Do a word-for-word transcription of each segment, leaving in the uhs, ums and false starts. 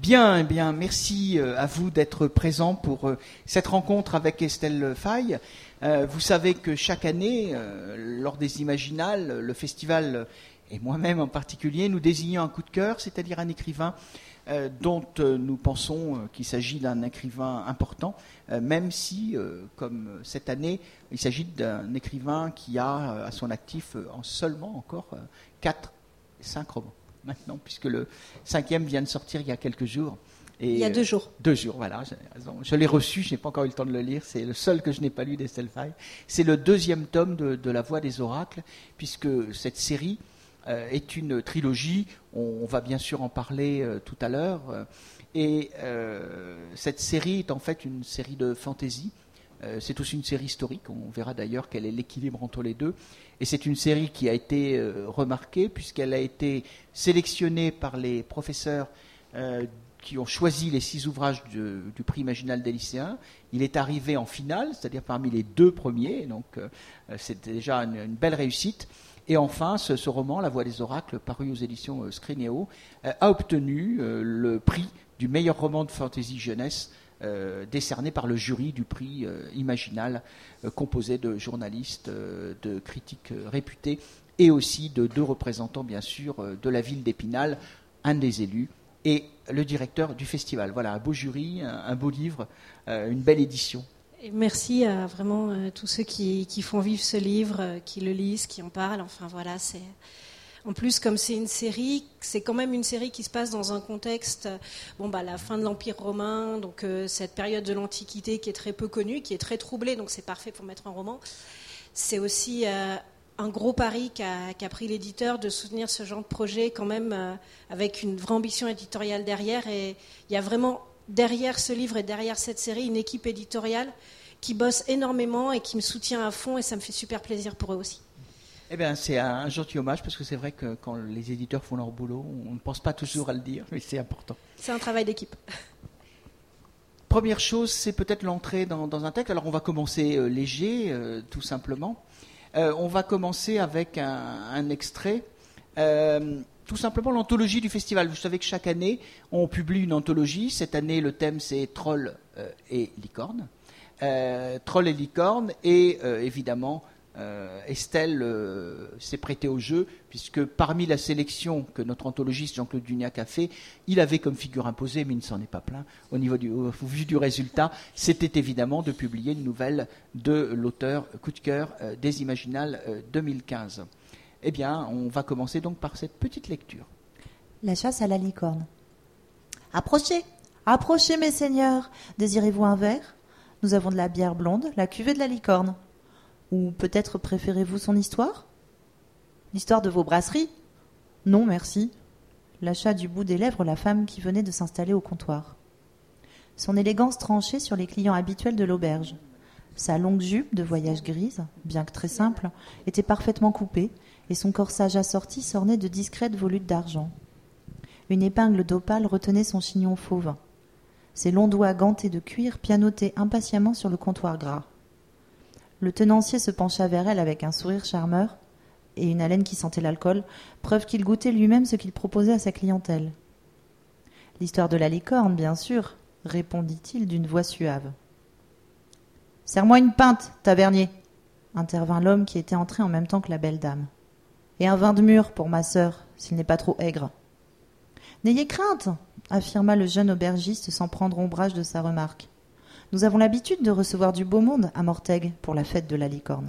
Bien, eh bien, merci à vous d'être présents pour cette rencontre avec Estelle Faye. Euh, vous savez que chaque année, euh, lors des Imaginales, le festival, et moi-même en particulier, nous désignons un coup de cœur, c'est-à-dire un écrivain euh, dont euh, nous pensons euh, qu'il s'agit d'un écrivain important, euh, même si, euh, comme cette année, il s'agit d'un écrivain qui a euh, à son actif euh, en seulement encore euh, quatre, cinq romans. Maintenant, puisque le cinquième vient de sortir il y a quelques jours. Et il y a deux jours. Euh, deux jours, voilà, j'ai raison. Je l'ai reçu, je n'ai pas encore eu le temps de le lire, c'est le seul que je n'ai pas lu d'Estelle Faye. C'est le deuxième tome de, de La Voix des Oracles, puisque cette série euh, est une trilogie, on, on va bien sûr en parler euh, tout à l'heure, euh, et euh, cette série est en fait une série de fantasy. Euh, c'est aussi une série historique, on verra d'ailleurs quel est l'équilibre entre les deux. Et c'est une série qui a été euh, remarquée puisqu'elle a été sélectionnée par les professeurs euh, qui ont choisi les six ouvrages du, du prix Imaginal des lycéens. Il est arrivé en finale, c'est-à-dire parmi les deux premiers, donc euh, c'est déjà une, une belle réussite. Et enfin, ce, ce roman, La Voix des Oracles, paru aux éditions euh, Scrinéo, euh, a obtenu euh, le prix du meilleur roman de fantasy jeunesse Euh, décerné par le jury du prix euh, Imaginal, euh, composé de journalistes, euh, de critiques euh, réputés, et aussi de deux représentants, bien sûr, euh, de la ville d'Épinal, un des élus, et le directeur du festival. Voilà, un beau jury, un, un beau livre, euh, une belle édition. Et merci à vraiment euh, tous ceux qui, qui font vivre ce livre, euh, qui le lisent, qui en parlent. Enfin voilà, c'est... En plus, comme c'est une série, c'est quand même une série qui se passe dans un contexte, bon bah la fin de l'Empire romain, donc euh, cette période de l'Antiquité qui est très peu connue, qui est très troublée, donc c'est parfait pour mettre un roman. C'est aussi euh, un gros pari qu'a, qu'a pris l'éditeur de soutenir ce genre de projet quand même euh, avec une vraie ambition éditoriale derrière. Et il y a vraiment derrière ce livre et derrière cette série une équipe éditoriale qui bosse énormément et qui me soutient à fond, et ça me fait super plaisir pour eux aussi. Eh bien, c'est un gentil hommage, parce que c'est vrai que quand les éditeurs font leur boulot, on ne pense pas toujours à le dire, mais c'est important. C'est un travail d'équipe. Première chose, c'est peut-être l'entrée dans, dans un texte. Alors, on va commencer euh, léger, euh, tout simplement. Euh, on va commencer avec un, un extrait, euh, tout simplement l'anthologie du festival. Vous savez que chaque année, on publie une anthologie. Cette année, le thème, c'est Trolls euh, et licornes. Euh, Trolls et licornes, et euh, évidemment... Euh, Estelle euh, s'est prêtée au jeu, puisque parmi la sélection que notre anthologiste Jean-Claude Dugnac a fait, il avait comme figure imposée, mais il ne s'en est pas plaint, au niveau du, au vu du résultat, c'était évidemment de publier une nouvelle de l'auteur coup de cœur euh, des Imaginales euh, deux mille quinze. Eh bien, on va commencer donc par cette petite lecture. La chasse à la licorne. Approchez, approchez mes seigneurs. Désirez-vous un verre ? Nous avons de la bière blonde, la cuvée de la licorne. Ou peut-être préférez-vous son histoire ? L'histoire de vos brasseries ? Non, merci. Lâcha du bout des lèvres la femme qui venait de s'installer au comptoir. Son élégance tranchait sur les clients habituels de l'auberge. Sa longue jupe de voyage grise, bien que très simple, était parfaitement coupée, et son corsage assorti s'ornait de discrètes volutes d'argent. Une épingle d'opale retenait son chignon fauve. Ses longs doigts gantés de cuir pianotaient impatiemment sur le comptoir gras. Le tenancier se pencha vers elle avec un sourire charmeur et une haleine qui sentait l'alcool, preuve qu'il goûtait lui-même ce qu'il proposait à sa clientèle. « L'histoire de la licorne, bien sûr, » répondit-il d'une voix suave. « Serre-moi une pinte, tavernier » intervint l'homme qui était entré en même temps que la belle dame. « Et un vin de mûr pour ma sœur, s'il n'est pas trop aigre. »« N'ayez crainte » affirma le jeune aubergiste sans prendre ombrage de sa remarque. Nous avons l'habitude de recevoir du beau monde à Mortaigue pour la fête de la licorne.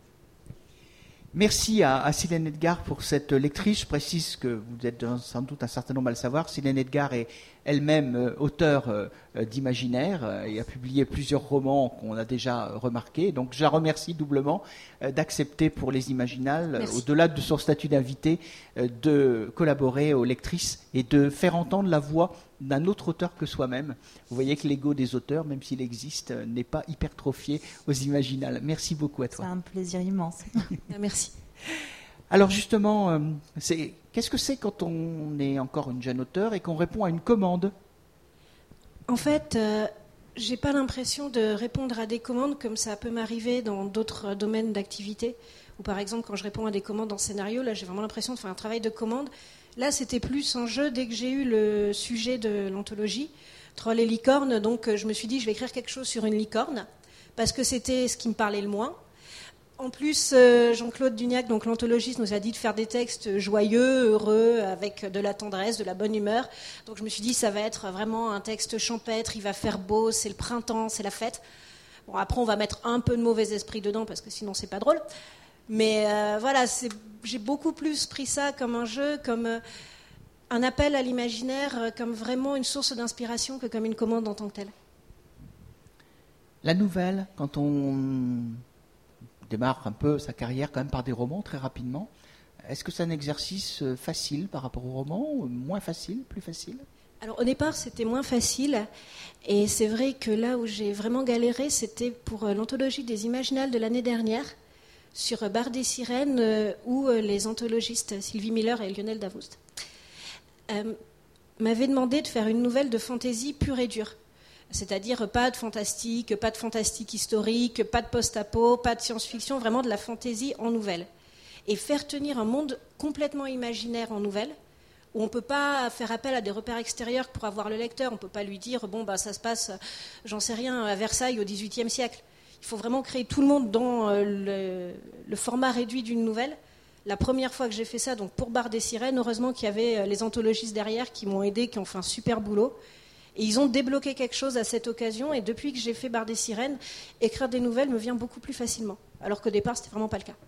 Merci à, à Silène Edgar pour cette lectrice. Je précise que vous êtes sans doute un certain nombre à le savoir. Silène Edgar est elle-même euh, auteure euh, d'imaginaire euh, et a publié plusieurs romans qu'on a déjà remarqués. Donc je la remercie doublement euh, d'accepter pour les Imaginales, euh, au-delà de son statut d'invité, euh, de collaborer aux lectrices et de faire entendre la voix d'un autre auteur que soi-même. Vous voyez que l'ego des auteurs, même s'il existe, euh, n'est pas hypertrophié aux Imaginales. Merci beaucoup à toi. C'est un plaisir immense. Merci. Alors justement, euh, c'est, qu'est-ce que c'est quand on est encore une jeune auteure et qu'on répond à une commande ? En fait, euh, j'ai pas l'impression de répondre à des commandes comme ça peut m'arriver dans d'autres domaines d'activité. Ou par exemple, quand je réponds à des commandes en scénario, là j'ai vraiment l'impression de faire un travail de commande. Là, c'était plus un jeu dès que j'ai eu le sujet de l'anthologie, Troll et licorne. Donc, je me suis dit, je vais écrire quelque chose sur une licorne, parce que c'était ce qui me parlait le moins. En plus, Jean-Claude Dugnac, donc l'anthologiste, nous a dit de faire des textes joyeux, heureux, avec de la tendresse, de la bonne humeur. Donc je me suis dit, ça va être vraiment un texte champêtre, il va faire beau, c'est le printemps, c'est la fête. Bon, après, on va mettre un peu de mauvais esprit dedans, parce que sinon, c'est pas drôle. Mais euh, voilà, c'est, j'ai beaucoup plus pris ça comme un jeu, comme euh, un appel à l'imaginaire, euh, comme vraiment une source d'inspiration, que comme une commande en tant que telle. La nouvelle, quand on démarre un peu sa carrière quand même par des romans très rapidement. Est-ce que c'est un exercice facile par rapport au roman, ou moins facile, plus facile ? Alors au départ c'était moins facile, et c'est vrai que là où j'ai vraiment galéré, c'était pour l'anthologie des Imaginales de l'année dernière, sur Bar des Sirènes, où les anthologistes Sylvie Miller et Lionel Davoust euh, m'avaient demandé de faire une nouvelle de fantaisie pure et dure. C'est-à-dire pas de fantastique, pas de fantastique historique, pas de post-apo, pas de science-fiction, vraiment de la fantaisie en nouvelle. Et faire tenir un monde complètement imaginaire en nouvelle, où on ne peut pas faire appel à des repères extérieurs pour avoir le lecteur. On ne peut pas lui dire, bon, bah, ça se passe, j'en sais rien, à Versailles au dix-huitième siècle. Il faut vraiment créer tout le monde dans le, le format réduit d'une nouvelle. La première fois que j'ai fait ça, donc pour Bar des Sirènes, heureusement qu'il y avait les anthologistes derrière qui m'ont aidé, qui ont fait un super boulot. Et ils ont débloqué quelque chose à cette occasion, et depuis que j'ai fait Bar des Sirènes, écrire des nouvelles me vient beaucoup plus facilement, alors qu'au départ, c'était vraiment pas le cas.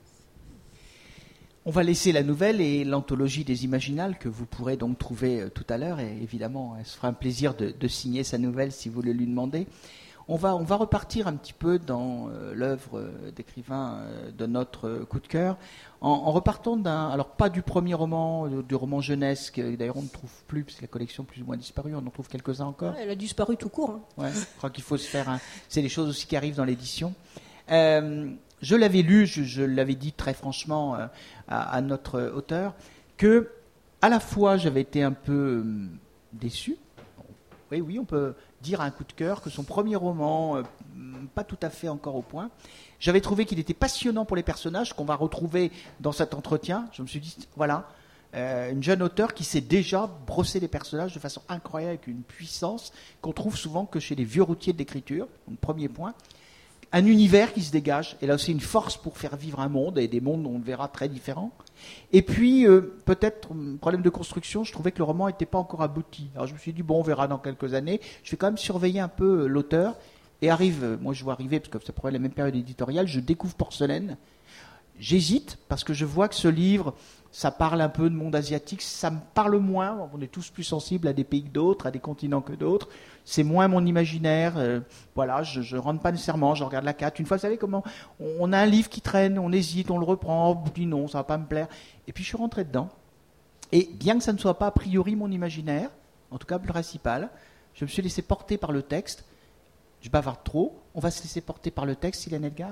On va laisser la nouvelle et l'anthologie des Imaginales, que vous pourrez donc trouver tout à l'heure, et évidemment, elle se fera un plaisir de, de signer sa nouvelle si vous le lui demandez. On va, on va repartir un petit peu dans euh, l'œuvre d'écrivain euh, de notre euh, coup de cœur, en, en repartant d'un, alors pas du premier roman, euh, du roman jeunesse, que d'ailleurs on ne trouve plus, parce que la collection plus ou moins disparue, on en trouve quelques-uns encore. Ouais, elle a disparu tout court. Hein. Ouais, je crois qu'il faut se faire un... C'est des choses aussi qui arrivent dans l'édition. Euh, je l'avais lu, je, je l'avais dit très franchement euh, à, à notre auteur, que à la fois j'avais été un peu euh, déçu. Oui, oui, on peut dire à un coup de cœur que son premier roman, euh, pas tout à fait encore au point, j'avais trouvé qu'il était passionnant pour les personnages qu'on va retrouver dans cet entretien. Je me suis dit, voilà, euh, une jeune auteure qui sait déjà brosser les personnages de façon incroyable, avec une puissance qu'on trouve souvent que chez les vieux routiers de l'écriture. Donc, premier point. Un univers qui se dégage, et là aussi une force pour faire vivre un monde, et des mondes on le verra très différents. Et puis, euh, peut-être, problème de construction, je trouvais que le roman n'était pas encore abouti. Alors je me suis dit, bon, on verra dans quelques années. Je vais quand même surveiller un peu l'auteur, et arrive, moi je vois arriver, parce que c'est probablement la même période éditoriale, je découvre Porcelaine. J'hésite, parce que je vois que ce livre, ça parle un peu de monde asiatique, ça me parle moins, on est tous plus sensibles à des pays que d'autres, à des continents que d'autres, c'est moins mon imaginaire, euh, voilà, je ne rentre pas nécessairement, je regarde la carte, une fois, vous savez comment, on, on a un livre qui traîne, on hésite, on le reprend, on dit non, ça ne va pas me plaire, et puis je suis rentré dedans, et bien que ça ne soit pas a priori mon imaginaire, en tout cas le principal, je me suis laissé porter par le texte, je bavarde trop, on va se laisser porter par le texte, Hélène Edgar.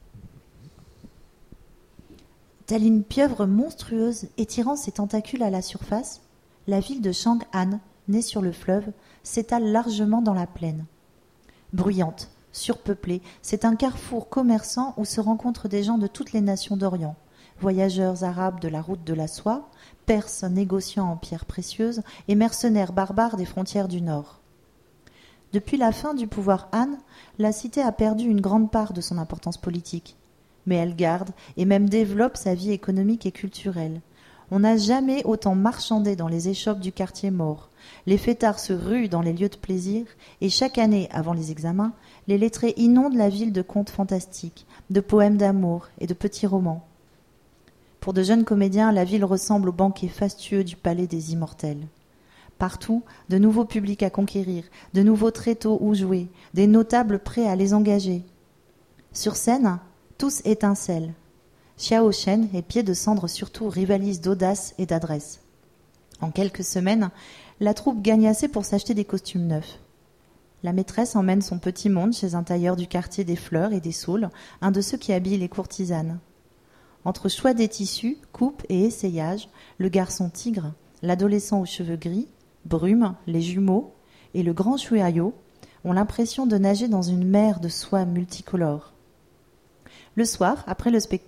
Telle une pieuvre monstrueuse étirant ses tentacules à la surface, la ville de Chang'an, née sur le fleuve, s'étale largement dans la plaine. Bruyante, surpeuplée, c'est un carrefour commerçant où se rencontrent des gens de toutes les nations d'Orient, voyageurs arabes de la route de la soie, Perses négociants en pierres précieuses et mercenaires barbares des frontières du Nord. Depuis la fin du pouvoir Han, la cité a perdu une grande part de son importance politique. Mais elle garde et même développe sa vie économique et culturelle. On n'a jamais autant marchandé dans les échoppes du quartier mort. Les fêtards se ruent dans les lieux de plaisir, et chaque année, avant les examens, les lettrés inondent la ville de contes fantastiques, de poèmes d'amour et de petits romans. Pour de jeunes comédiens, la ville ressemble au banquet fastueux du palais des immortels. Partout, de nouveaux publics à conquérir, de nouveaux tréteaux où jouer, des notables prêts à les engager. Sur scène, tous étincellent. Xiao Shen et Pied de Cendre surtout rivalisent d'audace et d'adresse. En quelques semaines, la troupe gagne assez pour s'acheter des costumes neufs. La maîtresse emmène son petit monde chez un tailleur du quartier des Fleurs et des Saules, un de ceux qui habillent les courtisanes. Entre choix des tissus, coupes et essayages, le garçon tigre, l'adolescent aux cheveux gris, Brume, les jumeaux et le grand Shuayo ont l'impression de nager dans une mer de soie multicolore. Le soir, après le spectacle,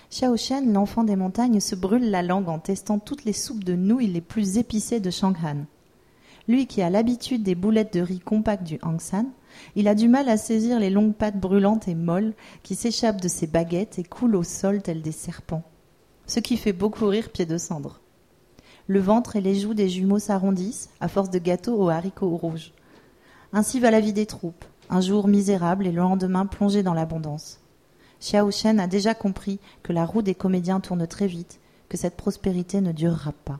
Xiao Shen, l'enfant des montagnes, se brûle la langue en testant toutes les soupes de nouilles les plus épicées de Chang'an. Lui qui a l'habitude des boulettes de riz compactes du Hangsan, il a du mal à saisir les longues pattes brûlantes et molles qui s'échappent de ses baguettes et coulent au sol tels des serpents. Ce qui fait beaucoup rire Pied de Cendre. Le ventre et les joues des jumeaux s'arrondissent à force de gâteaux aux haricots rouges. Ainsi va la vie des troupes, un jour misérable et le lendemain plongé dans l'abondance. Xiao Shen a déjà compris que la roue des comédiens tourne très vite, que cette prospérité ne durera pas.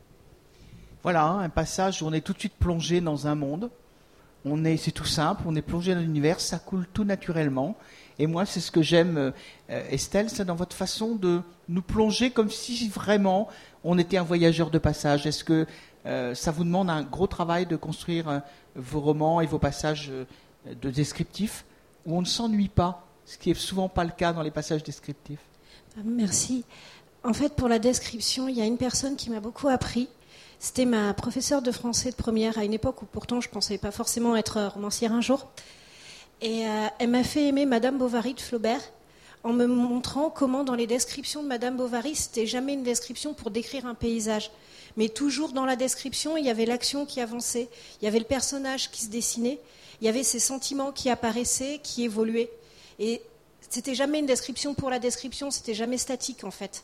Voilà, hein, un passage où on est tout de suite plongé dans un monde. On est, c'est tout simple, on est plongé dans l'univers, ça coule tout naturellement. Et moi, c'est ce que j'aime, euh, Estelle, c'est dans votre façon de nous plonger comme si vraiment on était un voyageur de passage. Est-ce que euh, ça vous demande un gros travail de construire euh, vos romans et vos passages euh, de descriptifs où on ne s'ennuie pas, ce qui est souvent pas le cas dans les passages descriptifs? Merci. En fait, pour la description, il y a une personne qui m'a beaucoup appris. C'était ma professeure de français de première à une époque où pourtant je ne pensais pas forcément être romancière un jour. Et euh, elle m'a fait aimer Madame Bovary de Flaubert en me montrant comment dans les descriptions de Madame Bovary, c'était jamais une description pour décrire un paysage. Mais toujours dans la description, il y avait l'action qui avançait, il y avait le personnage qui se dessinait, il y avait ses sentiments qui apparaissaient, qui évoluaient. Et c'était jamais une description pour la description, c'était jamais statique en fait.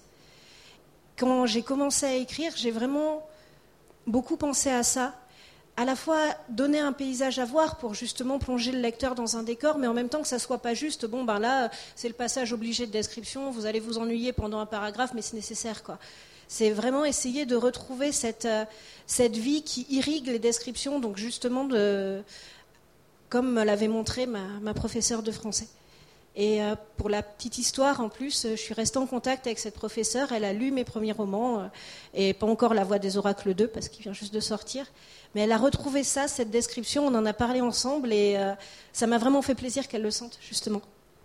Quand j'ai commencé à écrire, j'ai vraiment beaucoup pensé à ça, à la fois donner un paysage à voir pour justement plonger le lecteur dans un décor, mais en même temps que ça soit pas juste, bon ben là, c'est le passage obligé de description, vous allez vous ennuyer pendant un paragraphe, mais c'est nécessaire quoi. C'est vraiment essayer de retrouver cette, euh, cette vie qui irrigue les descriptions, donc justement, de, comme l'avait montré ma, ma professeure de français. Et euh, pour la petite histoire, en plus, je suis restée en contact avec cette professeure. Elle a lu mes premiers romans, euh, et pas encore La Voix des Oracles deux, parce qu'il vient juste de sortir. Mais elle a retrouvé ça, cette description, on en a parlé ensemble, et euh, ça m'a vraiment fait plaisir qu'elle le sente, justement.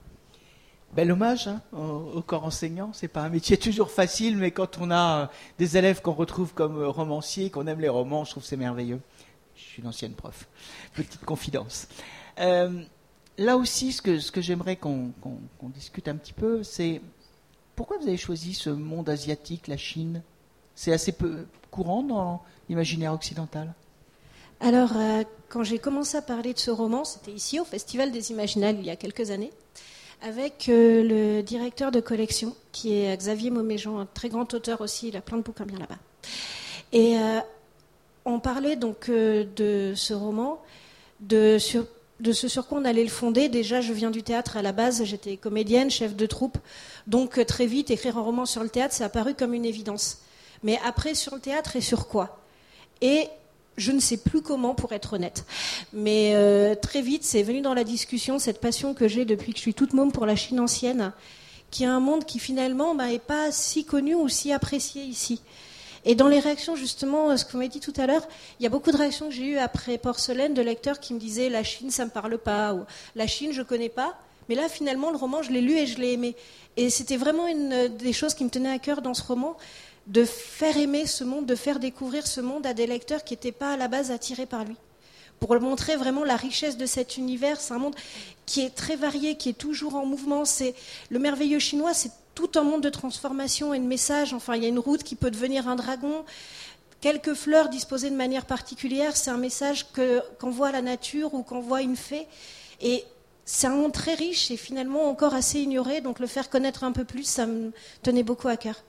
Bel hommage hein, au, au corps enseignant. C'est pas un métier toujours facile, mais quand on a euh, des élèves qu'on retrouve comme euh, romanciers, qu'on aime les romans, je trouve que c'est merveilleux. Je suis une ancienne prof. Petite confidence. Euh, Là aussi, ce que, ce que j'aimerais qu'on, qu'on, qu'on discute un petit peu, c'est pourquoi vous avez choisi ce monde asiatique, la Chine? C'est assez peu courant dans l'imaginaire occidental. Alors, euh, quand j'ai commencé à parler de ce roman, c'était ici, au Festival des Imaginales, il y a quelques années, avec euh, le directeur de collection, qui est Xavier Mauméjean, un très grand auteur aussi, il a plein de bouquins bien là-bas. Et euh, on parlait donc euh, de ce roman, de... Sur, de ce sur quoi on allait le fonder. Déjà, je viens du théâtre à la base, j'étais comédienne, chef de troupe, donc très vite, écrire un roman sur le théâtre, ça a paru comme une évidence. Mais après, sur le théâtre et sur quoi? Et je ne sais plus comment, pour être honnête. Mais euh, très vite, c'est venu dans la discussion, cette passion que j'ai depuis que je suis toute môme pour la Chine ancienne, qui est un monde qui finalement n'est bah, pas si connu ou si apprécié ici. Et dans les réactions, justement, ce que vous m'avez dit tout à l'heure, il y a beaucoup de réactions que j'ai eues après Porcelaine de lecteurs qui me disaient « la Chine, ça ne me parle pas » ou « la Chine, je ne connais pas ». Mais là, finalement, le roman, je l'ai lu et je l'ai aimé. Et c'était vraiment une des choses qui me tenaient à cœur dans ce roman, de faire aimer ce monde, de faire découvrir ce monde à des lecteurs qui n'étaient pas à la base attirés par lui. Pour montrer vraiment la richesse de cet univers, c'est un monde qui est très varié, qui est toujours en mouvement. C'est le merveilleux chinois, c'est tout un monde de transformation et de messages. Enfin, il y a une route qui peut devenir un dragon. Quelques fleurs disposées de manière particulière, c'est un message que, qu'envoie la nature ou qu'envoie une fée. Et c'est un monde très riche et finalement encore assez ignoré. Donc le faire connaître un peu plus, ça me tenait beaucoup à cœur.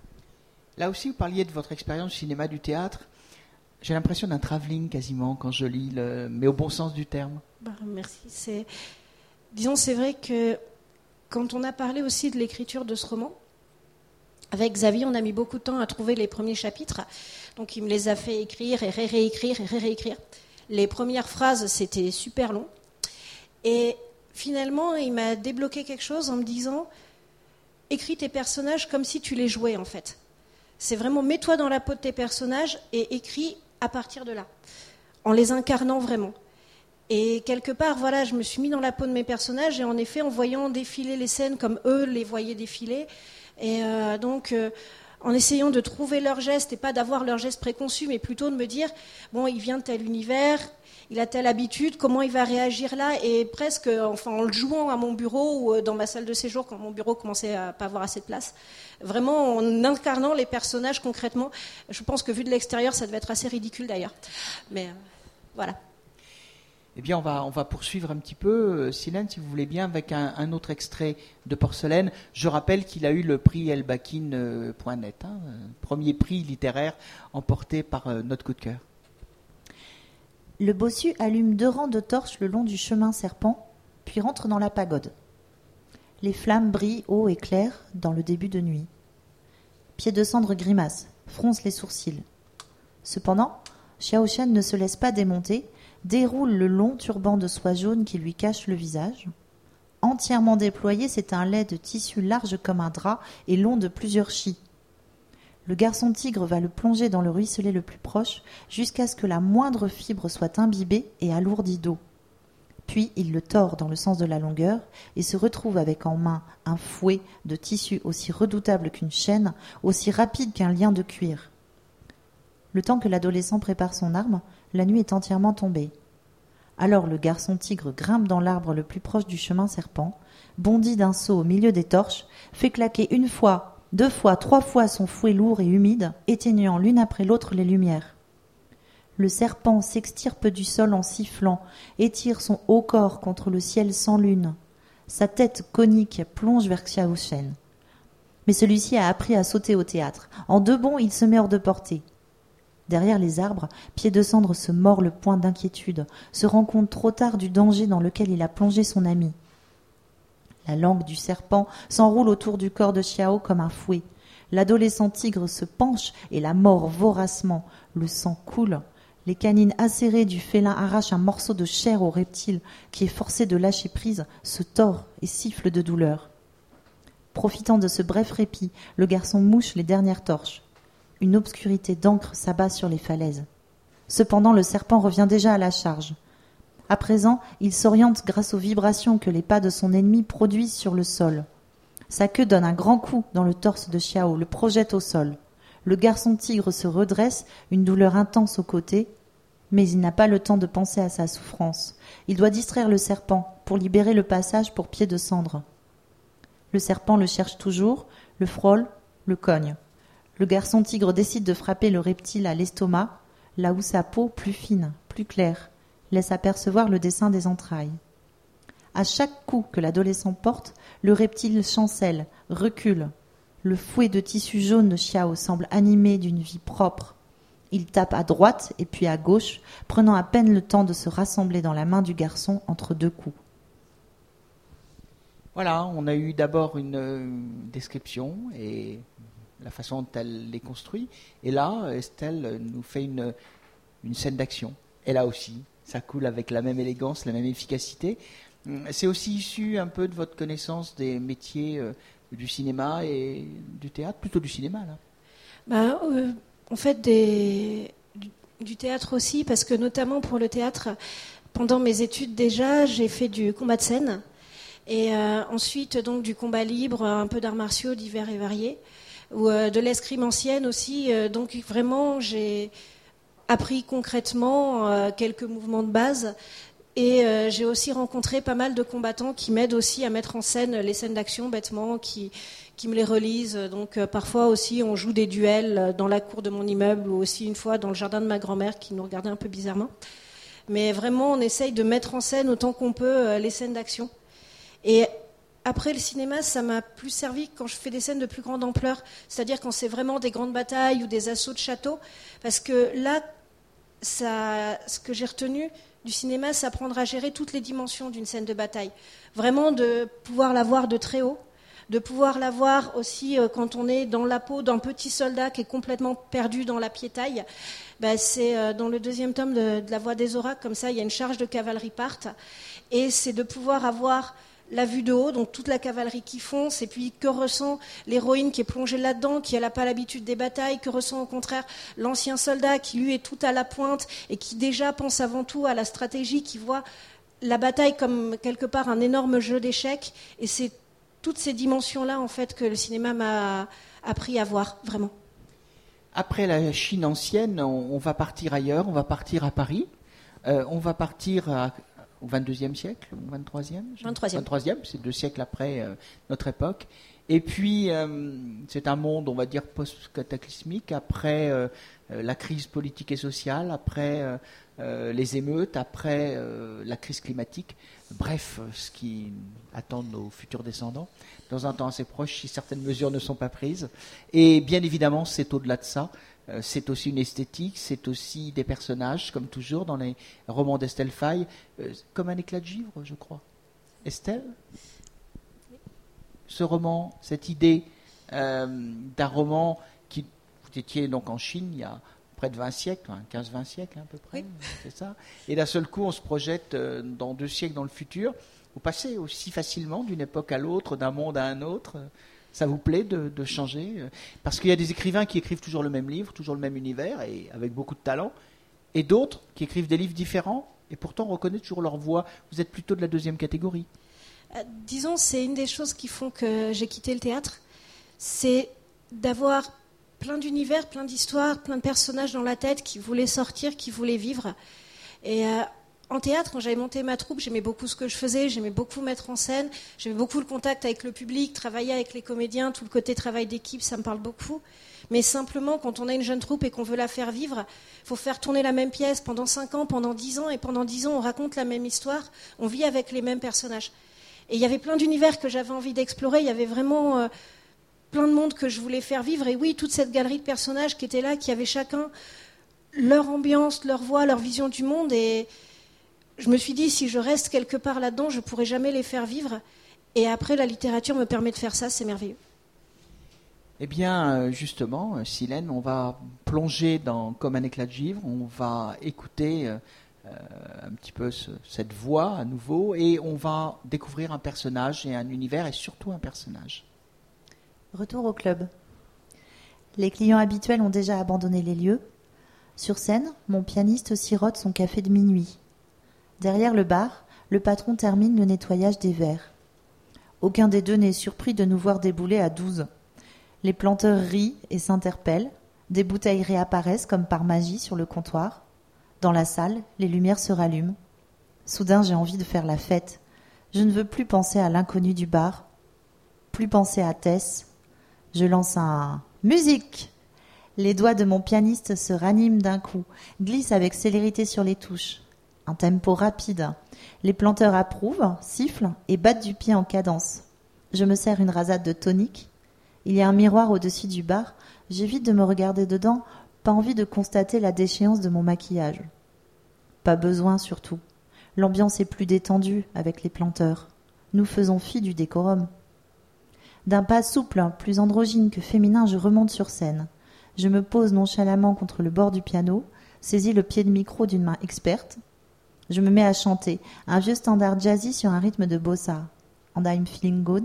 Là aussi, vous parliez de votre expérience du cinéma, du théâtre. J'ai l'impression d'un travelling quasiment quand je lis, le... mais au bon sens du terme. Bah, merci. C'est... Disons, c'est vrai que quand on a parlé aussi de l'écriture de ce roman, avec Xavier, on a mis beaucoup de temps à trouver les premiers chapitres. Donc il me les a fait écrire et ré-réécrire et ré-réécrire. Les premières phrases, c'était super long. Et finalement, il m'a débloqué quelque chose en me disant « écris tes personnages comme si tu les jouais en fait ». C'est vraiment mets-toi dans la peau de tes personnages et écris à partir de là, en les incarnant vraiment. Et quelque part, voilà, je me suis mis dans la peau de mes personnages et en effet, en voyant défiler les scènes comme eux les voyaient défiler, et euh, donc euh, en essayant de trouver leur geste et pas d'avoir leur geste préconçu, mais plutôt de me dire, bon, il vient de tel univers, il a telle habitude, comment il va réagir là, et presque enfin, en le jouant à mon bureau ou dans ma salle de séjour quand mon bureau commençait à pas avoir assez de place. Vraiment en incarnant les personnages concrètement. Je pense que vu de l'extérieur, ça devait être assez ridicule d'ailleurs. Mais euh, voilà. Eh bien, on va, on va poursuivre un petit peu, Silène, si vous voulez bien, avec un, un autre extrait de Porcelaine. Je rappelle qu'il a eu le prix elbakin point net, hein, premier prix littéraire emporté par euh, notre coup de cœur. Le bossu allume deux rangs de torches le long du chemin serpent, puis rentre dans la pagode. Les flammes brillent haut et clair dans le début de nuit. Pied de Cendre grimace, fronce les sourcils. Cependant, Xiao Shen ne se laisse pas démonter, déroule le long turban de soie jaune qui lui cache le visage. Entièrement déployé, c'est un lait de tissu large comme un drap et long de plusieurs chis. Le garçon tigre va le plonger dans le ruisselet le plus proche jusqu'à ce que la moindre fibre soit imbibée et alourdie d'eau. Puis il le tord dans le sens de la longueur et se retrouve avec en main un fouet de tissu aussi redoutable qu'une chaîne, aussi rapide qu'un lien de cuir. Le temps que l'adolescent prépare son arme, la nuit est entièrement tombée. Alors le garçon tigre grimpe dans l'arbre le plus proche du chemin serpent, bondit d'un saut au milieu des torches, fait claquer une fois, deux fois, trois fois son fouet lourd et humide, éteignant l'une après l'autre les lumières. Le serpent s'extirpe du sol en sifflant, étire son haut corps contre le ciel sans lune. Sa tête conique plonge vers Xiao Shen. Mais celui-ci a appris à sauter au théâtre. En deux bonds, il se met hors de portée. Derrière les arbres, Pied de Cendre se mord le poing d'inquiétude, se rend compte trop tard du danger dans lequel il a plongé son ami. La langue du serpent s'enroule autour du corps de Xiao comme un fouet. L'adolescent tigre se penche et la mord voracement. Le sang coule. Les canines acérées du félin arrachent un morceau de chair au reptile qui est forcé de lâcher prise, se tord et siffle de douleur. Profitant de ce bref répit, le garçon mouche les dernières torches. Une obscurité d'encre s'abat sur les falaises. Cependant, le serpent revient déjà à la charge. À présent, il s'oriente grâce aux vibrations que les pas de son ennemi produisent sur le sol. Sa queue donne un grand coup dans le torse de Xiao, le projette au sol. Le garçon tigre se redresse, une douleur intense au côté, mais il n'a pas le temps de penser à sa souffrance. Il doit distraire le serpent pour libérer le passage pour Pied de Cendre. Le serpent le cherche toujours, le frôle, le cogne. Le garçon tigre décide de frapper le reptile à l'estomac, là où sa peau, plus fine, plus claire, laisse apercevoir le dessin des entrailles. À chaque coup que l'adolescent porte, le reptile chancelle, recule. Le fouet de tissu jaune de Xiao semble animé d'une vie propre. Il tape à droite et puis à gauche, prenant à peine le temps de se rassembler dans la main du garçon entre deux coups. Voilà, on a eu d'abord une, une description et la façon dont elle est construite. Et là, Estelle nous fait une, une scène d'action. Et là aussi, ça coule avec la même élégance, la même efficacité. C'est aussi issu un peu de votre connaissance des métiers euh, du cinéma et du théâtre, plutôt du cinéma, là. Bah, euh, en fait, des, du, du théâtre aussi, parce que notamment pour le théâtre, pendant mes études déjà, j'ai fait du combat de scène. Et euh, ensuite, donc, du combat libre, un peu d'arts martiaux divers et variés, ou euh, de l'escrime ancienne aussi. Euh, donc, vraiment, j'ai appris concrètement euh, quelques mouvements de base. Et euh, j'ai aussi rencontré pas mal de combattants qui m'aident aussi à mettre en scène les scènes d'action bêtement, qui, qui me les relisent. Donc euh, parfois aussi on joue des duels dans la cour de mon immeuble ou aussi une fois dans le jardin de ma grand-mère qui nous regardait un peu bizarrement. Mais vraiment on essaye de mettre en scène autant qu'on peut euh, les scènes d'action. Et après le cinéma, ça m'a plus servi quand je fais des scènes de plus grande ampleur, c'est-à-dire quand c'est vraiment des grandes batailles ou des assauts de châteaux, parce que là, ça, ce que j'ai retenu du cinéma, c'est apprendre à gérer toutes les dimensions d'une scène de bataille. Vraiment de pouvoir la voir de très haut, de pouvoir la voir aussi euh, quand on est dans la peau d'un petit soldat qui est complètement perdu dans la piétaille. Ben, c'est euh, dans le deuxième tome de, de La Voix des Oracles, comme ça, il y a une charge de cavalerie parte, et c'est de pouvoir avoir la vue de haut, donc toute la cavalerie qui fonce, et puis que ressent l'héroïne qui est plongée là-dedans, qui n'a pas l'habitude des batailles, que ressent au contraire l'ancien soldat qui lui est tout à la pointe et qui déjà pense avant tout à la stratégie, qui voit la bataille comme quelque part un énorme jeu d'échecs. Et c'est toutes ces dimensions-là en fait que le cinéma m'a appris à voir, vraiment? Après la Chine ancienne, on, on va partir ailleurs, on va partir à Paris, euh, on va partir à, au vingt-deuxième siècle, au vingt-troisième vingt-troisième. vingt-troisième, c'est deux siècles après euh, notre époque. Et puis, euh, c'est un monde, on va dire, post-cataclysmique, après euh, la crise politique et sociale, après euh, euh, les émeutes, après euh, la crise climatique, bref, ce qui attend nos futurs descendants, dans un temps assez proche, si certaines mesures ne sont pas prises. Et bien évidemment, c'est au-delà de ça. Euh, c'est aussi une esthétique, c'est aussi des personnages, comme toujours dans les romans d'Estelle Faye, euh, comme un éclat de givre, je crois. Estelle ? Ce roman, cette idée euh, d'un roman qui, vous étiez donc en Chine il y a près de vingt siècles, hein, quinze vingt siècles à peu près, oui. C'est ça. Et d'un seul coup, on se projette euh, dans deux siècles dans le futur. Vous passez aussi facilement d'une époque à l'autre, d'un monde à un autre. Ça vous plaît de, de changer? Parce qu'il y a des écrivains qui écrivent toujours le même livre, toujours le même univers, et avec beaucoup de talent, et d'autres qui écrivent des livres différents, et pourtant on reconnaît toujours leur voix. Vous êtes plutôt de la deuxième catégorie. Euh, disons, c'est une des choses qui font que j'ai quitté le théâtre, c'est d'avoir plein d'univers, plein d'histoires, plein de personnages dans la tête qui voulaient sortir, qui voulaient vivre. Et euh, en théâtre, quand j'avais monté ma troupe, j'aimais beaucoup ce que je faisais, j'aimais beaucoup mettre en scène, j'aimais beaucoup le contact avec le public, travailler avec les comédiens, tout le côté travail d'équipe, ça me parle beaucoup. Mais simplement, quand on a une jeune troupe et qu'on veut la faire vivre, il faut faire tourner la même pièce pendant cinq ans, pendant dix ans, et pendant dix ans, on raconte la même histoire, on vit avec les mêmes personnages. Et il y avait plein d'univers que j'avais envie d'explorer, il y avait vraiment euh, plein de monde que je voulais faire vivre, et oui, toute cette galerie de personnages qui étaient là, qui avaient chacun leur ambiance, leur voix, leur vision du monde, et je me suis dit, si je reste quelque part là-dedans, je ne pourrai jamais les faire vivre, et après, la littérature me permet de faire ça, c'est merveilleux. Eh bien, justement, Silène, on va plonger dans Comme un éclat de givre, on va écouter euh, un petit peu ce, cette voix à nouveau, et on va découvrir un personnage et un univers, et surtout un personnage. Retour au club. Les clients habituels ont déjà abandonné les lieux. Sur scène, mon pianiste sirote son café de minuit. Derrière le bar, le patron termine le nettoyage des verres. Aucun des deux n'est surpris de nous voir débouler à douze. Les planteurs rient et s'interpellent. Des bouteilles réapparaissent comme par magie sur le comptoir. Dans la salle, les lumières se rallument. Soudain, j'ai envie de faire la fête. Je ne veux plus penser à l'inconnu du bar, plus penser à Tess. Je lance un « musique !» Les doigts de mon pianiste se raniment d'un coup, glissent avec célérité sur les touches. Un tempo rapide. Les planteurs approuvent, sifflent et battent du pied en cadence. Je me sers une rasade de tonique. Il y a un miroir au-dessus du bar. J'évite de me regarder dedans, pas envie de constater la déchéance de mon maquillage. Pas besoin surtout. L'ambiance est plus détendue avec les planteurs. Nous faisons fi du décorum. D'un pas souple, plus androgyne que féminin, je remonte sur scène. Je me pose nonchalamment contre le bord du piano, saisis le pied de micro d'une main experte. Je me mets à chanter un vieux standard jazzy sur un rythme de bossa. And I'm feeling good.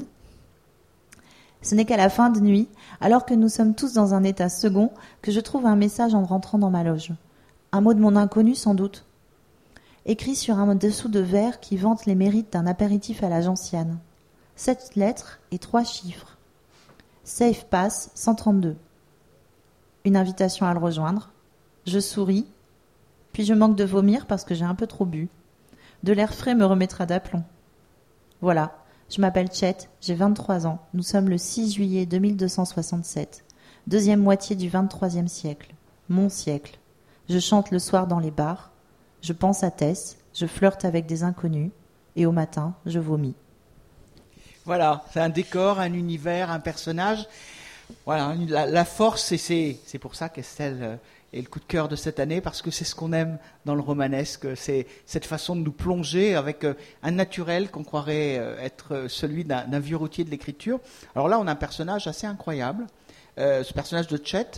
Ce n'est qu'à la fin de nuit, alors que nous sommes tous dans un état second, que je trouve un message en rentrant dans ma loge. Un mot de mon inconnu sans doute. Écrit sur un dessous de verre qui vante les mérites d'un apéritif à la gentiane. Sept lettres et trois chiffres. Safe Pass cent trente-deux. Une invitation à le rejoindre. Je souris, puis je manque de vomir parce que j'ai un peu trop bu. De l'air frais me remettra d'aplomb. Voilà, je m'appelle Chet, j'ai vingt-trois ans. Nous sommes le six juillet deux mille deux cent soixante-sept, deuxième moitié du vingt-troisième siècle, mon siècle. Je chante le soir dans les bars, je pense à Tess, je flirte avec des inconnus, et au matin, je vomis. Voilà, c'est un décor, un univers, un personnage. Voilà, la, la force, et c'est, c'est pour ça qu'Estelle est le coup de cœur de cette année, parce que c'est ce qu'on aime dans le romanesque, c'est cette façon de nous plonger avec un naturel qu'on croirait être celui d'un, d'un vieux routier de l'écriture. Alors là, on a un personnage assez incroyable, euh, ce personnage de Chet.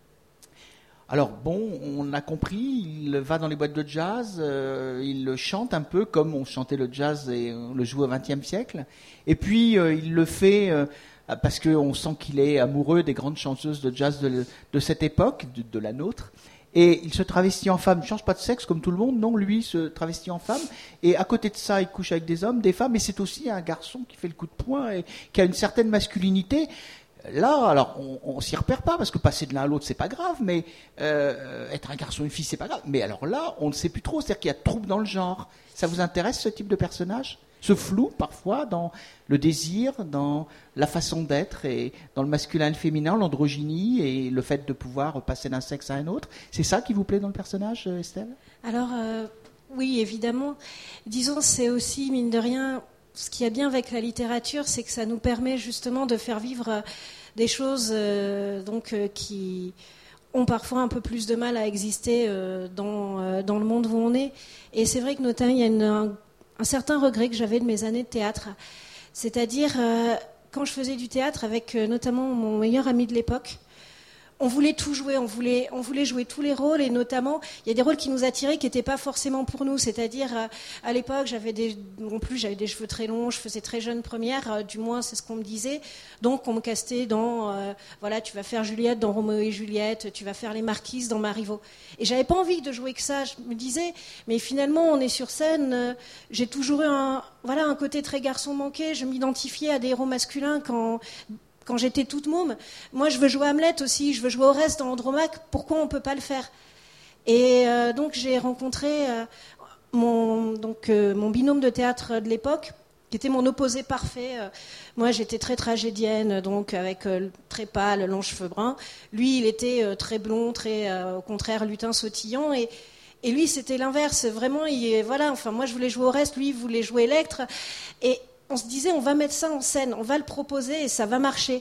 Alors bon, on a compris, il va dans les boîtes de jazz, euh, il chante un peu comme on chantait le jazz et on le joue au vingtième siècle, et puis euh, il le fait... Euh, parce qu'on sent qu'il est amoureux des grandes chanteuses de jazz de, de cette époque, de, de la nôtre, et il se travestit en femme. Il ne change pas de sexe comme tout le monde, non, lui se travestit en femme, et à côté de ça, il couche avec des hommes, des femmes, et c'est aussi un garçon qui fait le coup de poing, et qui a une certaine masculinité. là, alors, on, on s'y repère pas, parce que passer de l'un à l'autre, c'est pas grave, mais euh, être un garçon ou une fille, c'est pas grave. Mais alors là, on ne sait plus trop, c'est-à-dire qu'il y a trouble dans le genre. Ça vous intéresse, ce type de personnage ? Ce flou, parfois, dans le désir, dans la façon d'être, et dans le masculin et le féminin, l'androgynie, et le fait de pouvoir passer d'un sexe à un autre. C'est ça qui vous plaît dans le personnage, Estelle ? Alors, euh, oui, évidemment. Disons, c'est aussi, mine de rien, ce qu'il y a bien avec la littérature, c'est que ça nous permet justement de faire vivre des choses euh, donc, euh, qui ont parfois un peu plus de mal à exister euh, dans, euh, dans le monde où on est. Et c'est vrai que notamment, il y a une, un, un certain regret que j'avais de mes années de théâtre. C'est-à-dire, euh, quand je faisais du théâtre avec euh, notamment mon meilleur ami de l'époque, on voulait tout jouer, on voulait, on voulait jouer tous les rôles, et notamment, il y a des rôles qui nous attiraient qui n'étaient pas forcément pour nous. C'est-à-dire, euh, à l'époque, j'avais des, en plus, j'avais des cheveux très longs, je faisais très jeune première, euh, du moins, c'est ce qu'on me disait. Donc, on me castait dans, euh, voilà, tu vas faire Juliette dans Roméo et Juliette, tu vas faire les marquises dans Marivaux. Et j'avais pas envie de jouer que ça. Je me disais, mais finalement, on est sur scène, euh, j'ai toujours eu un, voilà, un côté très garçon manqué. Je m'identifiais à des héros masculins quand, Quand j'étais toute môme. Moi, je veux jouer Hamlet aussi, je veux jouer Oreste dans Andromaque. Pourquoi on ne peut pas le faire ? Et euh, donc, j'ai rencontré euh, mon, donc, euh, mon binôme de théâtre de l'époque, qui était mon opposé parfait. Euh, moi, j'étais très tragédienne, donc avec euh, très pâle, longs cheveux bruns. Lui, il était euh, très blond, très, euh, au contraire, lutin sautillant. Et, et lui, c'était l'inverse. Vraiment, il, voilà, enfin, moi, je voulais jouer Oreste, lui, il voulait jouer Electre. Et on se disait, on va mettre ça en scène, on va le proposer et ça va marcher.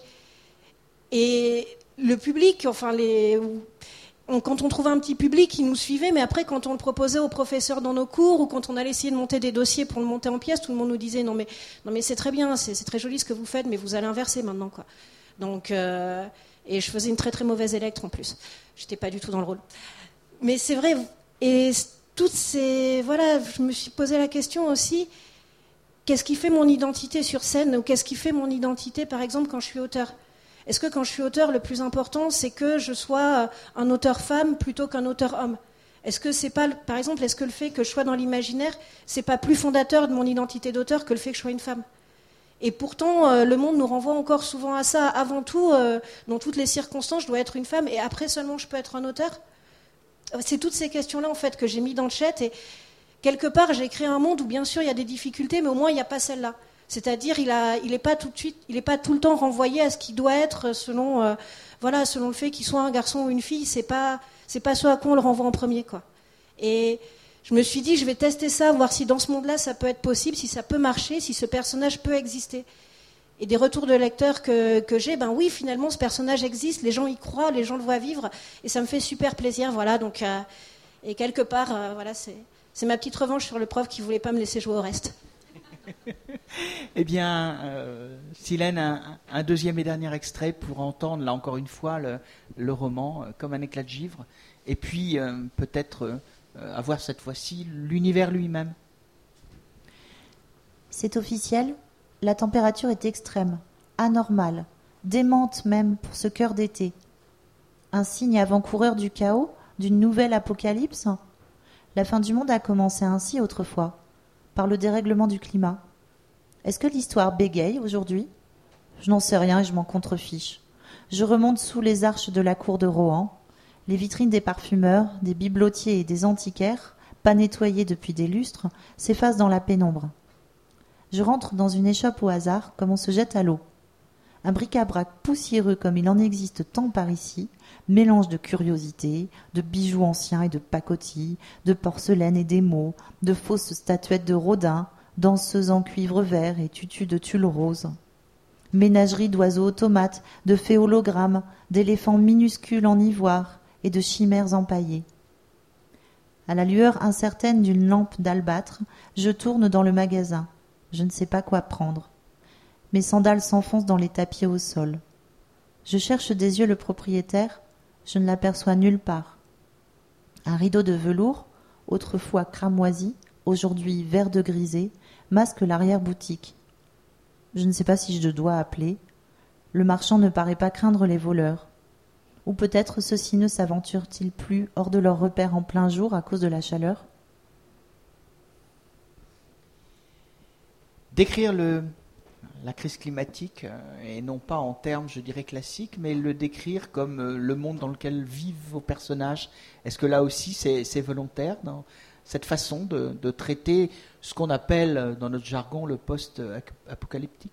Et le public, enfin, les, on, quand on trouvait un petit public, il nous suivait, mais après, quand on le proposait aux professeurs dans nos cours, ou quand on allait essayer de monter des dossiers pour le monter en pièces, tout le monde nous disait, non mais, non mais c'est très bien, c'est, c'est très joli ce que vous faites, mais vous allez inverser maintenant, quoi. Donc, euh, et je faisais une très très mauvaise Electre en plus. J'étais pas du tout dans le rôle. Mais c'est vrai, et toutes ces, voilà, je me suis posé la question aussi, qu'est-ce qui fait mon identité sur scène, ou qu'est-ce qui fait mon identité, par exemple, quand je suis auteur ? Est-ce que quand je suis auteur, le plus important, c'est que je sois un auteur femme plutôt qu'un auteur homme ? Est-ce que c'est pas, par exemple, est-ce que le fait que je sois dans l'imaginaire, c'est pas plus fondateur de mon identité d'auteur que le fait que je sois une femme ? Et pourtant, euh, le monde nous renvoie encore souvent à ça. Avant tout, euh, dans toutes les circonstances, je dois être une femme, et après seulement je peux être un auteur ? C'est toutes ces questions-là, en fait, que j'ai mis dans le chat, et quelque part, j'ai créé un monde où, bien sûr, il y a des difficultés, mais au moins, il n'y a pas celle-là. C'est-à-dire, il a, il n'est pas tout de suite, il n'est pas tout le temps renvoyé à ce qu'il doit être selon, euh, voilà, selon le fait qu'il soit un garçon ou une fille. C'est pas, c'est pas ce à quoi on le renvoie en premier, quoi. Et je me suis dit, je vais tester ça, voir si dans ce monde-là, ça peut être possible, si ça peut marcher, si ce personnage peut exister. Et des retours de lecteurs que, que j'ai, ben oui, finalement, ce personnage existe, les gens y croient, les gens le voient vivre, et ça me fait super plaisir, voilà. Donc, euh, et quelque part, euh, voilà, c'est. C'est ma petite revanche sur le prof qui ne voulait pas me laisser jouer au reste. Eh bien, euh, Silène, un, un deuxième et dernier extrait pour entendre, là encore une fois, le, le roman euh, comme un éclat de givre. Et puis, euh, peut-être euh, avoir cette fois-ci l'univers lui-même. C'est officiel, la température est extrême, anormale, démente même pour ce cœur d'été. Un signe avant-coureur du chaos, d'une nouvelle apocalypse ? La fin du monde a commencé ainsi autrefois, par le dérèglement du climat. Est-ce que l'histoire bégaye aujourd'hui ? Je n'en sais rien et je m'en contrefiche. Je remonte sous les arches de la cour de Rohan. Les vitrines des parfumeurs, des bibelotiers et des antiquaires, pas nettoyées depuis des lustres, s'effacent dans la pénombre. Je rentre dans une échoppe au hasard, comme on se jette à l'eau. Un bric-à-brac poussiéreux comme il en existe tant par ici, mélange de curiosités, de bijoux anciens et de pacotilles, de porcelaine et d'émaux, de fausses statuettes de Rodin, danseuses en cuivre vert et tutus de tulle rose. Ménagerie d'oiseaux automates, de fées hologrammes, d'éléphants minuscules en ivoire et de chimères empaillées. À la lueur incertaine d'une lampe d'albâtre, je tourne dans le magasin. Je ne sais pas quoi prendre. Mes sandales s'enfoncent dans les tapis au sol. Je cherche des yeux le propriétaire, je ne l'aperçois nulle part. Un rideau de velours, autrefois cramoisi, aujourd'hui vert de grisé, masque l'arrière-boutique. Je ne sais pas si je dois appeler. Le marchand ne paraît pas craindre les voleurs. Ou peut-être ceux-ci ne s'aventurent-ils plus hors de leur repère en plein jour à cause de la chaleur ? Décrire le, la crise climatique, euh, et non pas en termes, je dirais, classiques, mais le décrire comme euh, le monde dans lequel vivent vos personnages. Est-ce que là aussi c'est, c'est volontaire dans cette façon de, de traiter ce qu'on appelle dans notre jargon le post-apocalyptique ?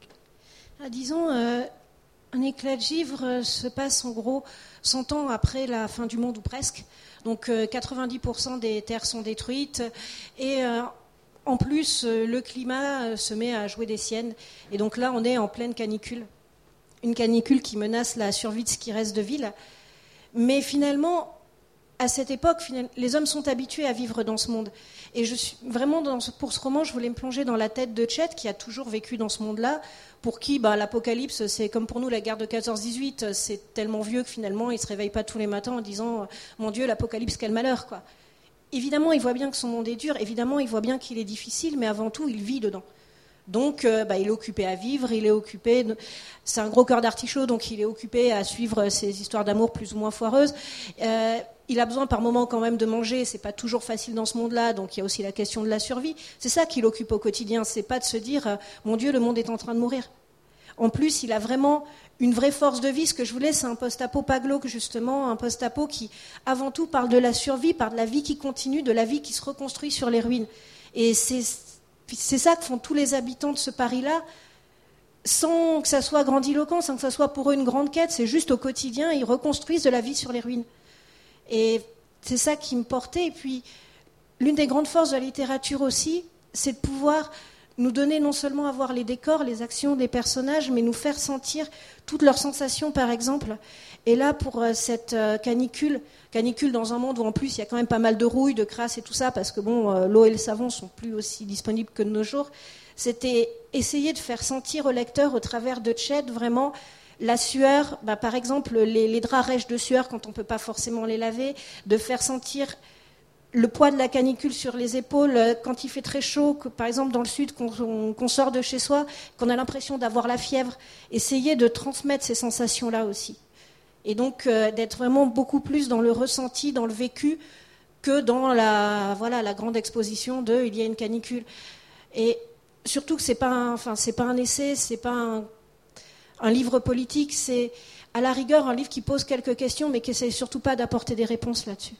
ah, Disons, euh, un éclat de givre se passe en gros cent ans après la fin du monde ou presque. Donc euh, quatre-vingt-dix pour cent des terres sont détruites et euh, en plus euh, le climat euh, se met à jouer des siennes. Et donc là on est en pleine canicule. Une canicule qui menace la survie de ce qui reste de ville. Mais finalement, à cette époque, les hommes sont habitués à vivre dans ce monde. Et je suis vraiment, dans ce, pour ce roman, je voulais me plonger dans la tête de Chet, qui a toujours vécu dans ce monde-là, pour qui bah, l'apocalypse, c'est comme pour nous la guerre de quatorze dix-huit, c'est tellement vieux que finalement, il ne se réveille pas tous les matins en disant « Mon Dieu, l'apocalypse, quel malheur !» quoi. Évidemment, il voit bien que son monde est dur, évidemment, il voit bien qu'il est difficile, mais avant tout, il vit dedans. Donc, euh, bah, il est occupé à vivre, il est occupé... De... C'est un gros cœur d'artichaut, donc il est occupé à suivre ces histoires d'amour plus ou moins foireuses. Euh, il a besoin par moments quand même de manger, c'est pas toujours facile dans ce monde-là, donc il y a aussi la question de la survie. C'est ça qui l'occupe au quotidien, c'est pas de se dire euh, « Mon Dieu, le monde est en train de mourir ». En plus, il a vraiment une vraie force de vie. Ce que je voulais, c'est un post-apo pas glauque, justement, un post-apo qui, avant tout, parle de la survie, parle de la vie qui continue, de la vie qui se reconstruit sur les ruines. Et c'est... C'est ça que font tous les habitants de ce Paris-là, sans que ça soit grandiloquent, sans que ça soit pour eux une grande quête, c'est juste au quotidien, ils reconstruisent de la vie sur les ruines. Et c'est ça qui me portait. Et puis, l'une des grandes forces de la littérature aussi, c'est de pouvoir nous donner non seulement à voir les décors, les actions des personnages, mais nous faire sentir toutes leurs sensations, par exemple. Et là, pour cette canicule, canicule dans un monde où en plus il y a quand même pas mal de rouille, de crasse et tout ça, parce que bon, euh, l'eau et le savon sont plus aussi disponibles que de nos jours, c'était essayer de faire sentir au lecteur, au travers de Chet, vraiment la sueur, bah, par exemple les, les draps rêches de sueur quand on ne peut pas forcément les laver, de faire sentir le poids de la canicule sur les épaules, quand il fait très chaud, que, par exemple dans le sud, qu'on, qu'on sort de chez soi, qu'on a l'impression d'avoir la fièvre, essayer de transmettre ces sensations-là aussi. Et donc euh, d'être vraiment beaucoup plus dans le ressenti, dans le vécu, que dans la, voilà, la grande exposition de « il y a une canicule ». Et surtout que ce n'est pas, un, enfin, c'est pas un essai, ce n'est pas un, un livre politique, c'est à la rigueur un livre qui pose quelques questions, mais qui n'essaie surtout pas d'apporter des réponses là-dessus.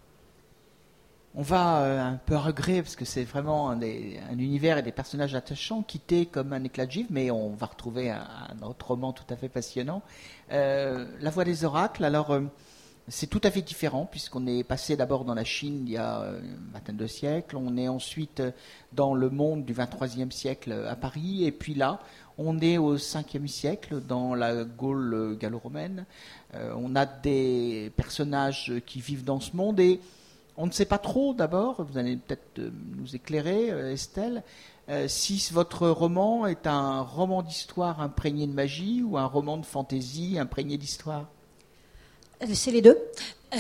On va euh, un peu à regret, parce que c'est vraiment un, des, un univers et des personnages attachants, quittés comme un éclat de givre, mais on va retrouver un, un autre roman tout à fait passionnant. Euh, La Voix des oracles, alors euh, c'est tout à fait différent, puisqu'on est passé d'abord dans la Chine il y a euh, une vingtaine de siècles, on est ensuite dans le monde du vingt-troisième siècle à Paris, et puis là, on est au cinquième siècle, dans la Gaule gallo-romaine. Euh, on a des personnages qui vivent dans ce monde, et on ne sait pas trop, d'abord, vous allez peut-être nous éclairer, Estelle, euh, si votre roman est un roman d'histoire imprégné de magie ou un roman de fantaisie imprégné d'histoire. C'est les deux.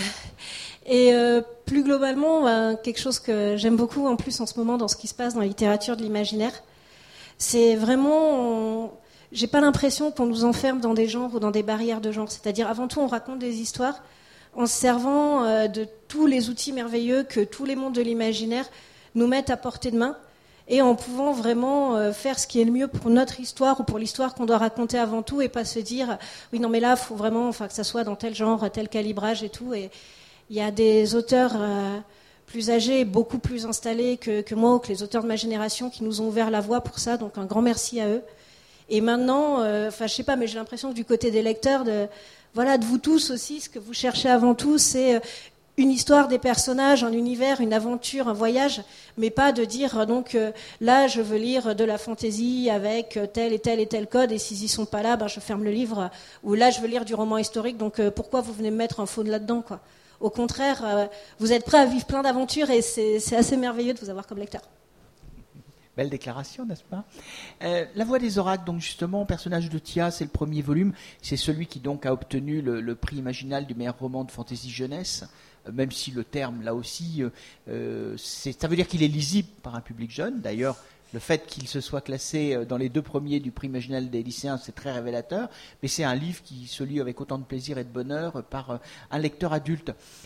Et euh, plus globalement, euh, quelque chose que j'aime beaucoup en plus en ce moment dans ce qui se passe dans la littérature de l'imaginaire, c'est vraiment... On... J'ai pas l'impression qu'on nous enferme dans des genres ou dans des barrières de genre. C'est-à-dire, avant tout, on raconte des histoires en se servant euh, de tous les outils merveilleux que tous les mondes de l'imaginaire nous mettent à portée de main, et en pouvant vraiment euh, faire ce qui est le mieux pour notre histoire ou pour l'histoire qu'on doit raconter avant tout, et pas se dire oui non mais là il faut vraiment enfin, que ça soit dans tel genre, tel calibrage et tout. Et il y a des auteurs euh, plus âgés, beaucoup plus installés que, que moi ou que les auteurs de ma génération qui nous ont ouvert la voie pour ça, donc un grand merci à eux. Et maintenant, euh, enfin je sais pas, mais j'ai l'impression que du côté des lecteurs, de voilà, de vous tous aussi, ce que vous cherchez avant tout, c'est une histoire des personnages, un univers, une aventure, un voyage, mais pas de dire, donc, euh, là, je veux lire de la fantaisie avec tel et tel et tel code, et s'ils y sont pas là, ben, je ferme le livre, ou là, je veux lire du roman historique, donc euh, pourquoi vous venez me mettre un faune là-dedans, quoi. Au contraire, euh, vous êtes prêts à vivre plein d'aventures, et c'est, c'est assez merveilleux de vous avoir comme lecteur. Belle déclaration, n'est-ce pas ? euh, La Voix des oracles, donc justement, personnage de Tia, c'est le premier volume. C'est celui qui donc a obtenu le, le prix Imaginal du meilleur roman de fantasy jeunesse, euh, même si le terme, là aussi, euh, c'est, ça veut dire qu'il est lisible par un public jeune. D'ailleurs, le fait qu'il se soit classé dans les deux premiers du prix Imaginal des lycéens, c'est très révélateur. Mais c'est un livre qui se lit avec autant de plaisir et de bonheur par un lecteur adulte.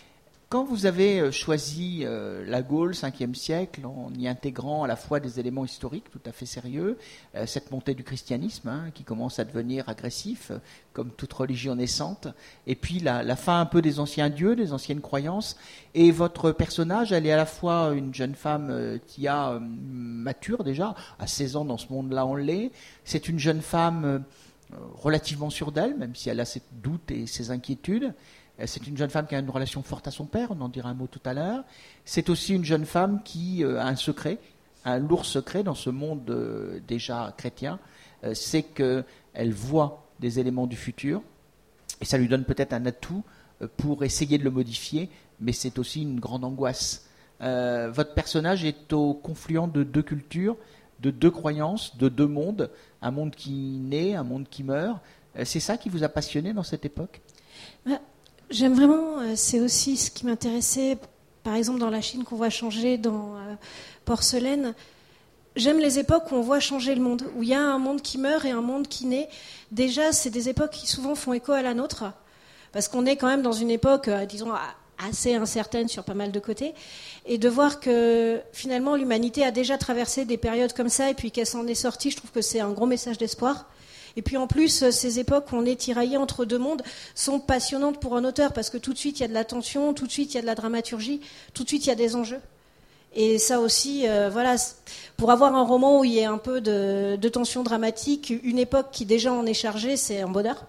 Quand vous avez choisi euh, la Gaule, cinquième siècle, en y intégrant à la fois des éléments historiques tout à fait sérieux, euh, cette montée du christianisme hein, qui commence à devenir agressif, euh, comme toute religion naissante, et puis la, la fin un peu des anciens dieux, des anciennes croyances, et votre personnage, elle est à la fois une jeune femme euh, qui a euh, mature déjà, à seize ans dans ce monde-là on l'est, c'est une jeune femme euh, relativement sûre d'elle, même si elle a ses doutes et ses inquiétudes. C'est une jeune femme qui a une relation forte à son père, on en dira un mot tout à l'heure. C'est aussi une jeune femme qui a un secret, un lourd secret dans ce monde euh, déjà chrétien, euh, c'est qu'elle voit des éléments du futur, et ça lui donne peut-être un atout euh, pour essayer de le modifier, mais c'est aussi une grande angoisse. Euh, votre personnage est au confluent de deux cultures, de deux croyances, de deux mondes, un monde qui naît, un monde qui meurt. Euh, c'est ça qui vous a passionné dans cette époque ? bah, J'aime vraiment, euh, c'est aussi ce qui m'intéressait, par exemple dans la Chine qu'on voit changer dans euh, Porcelaine. J'aime les époques où on voit changer le monde, où il y a un monde qui meurt et un monde qui naît. Déjà, c'est des époques qui souvent font écho à la nôtre, parce qu'on est quand même dans une époque, euh, disons, assez incertaine sur pas mal de côtés, et de voir que finalement l'humanité a déjà traversé des périodes comme ça, et puis qu'elle s'en est sortie, je trouve que c'est un gros message d'espoir. Et puis en plus, ces époques où on est tiraillé entre deux mondes sont passionnantes pour un auteur, parce que tout de suite il y a de la tension, tout de suite il y a de la dramaturgie, tout de suite il y a des enjeux. Et ça aussi, euh, voilà, pour avoir un roman où il y a un peu de, de tension dramatique, une époque qui déjà en est chargée, c'est un bonheur.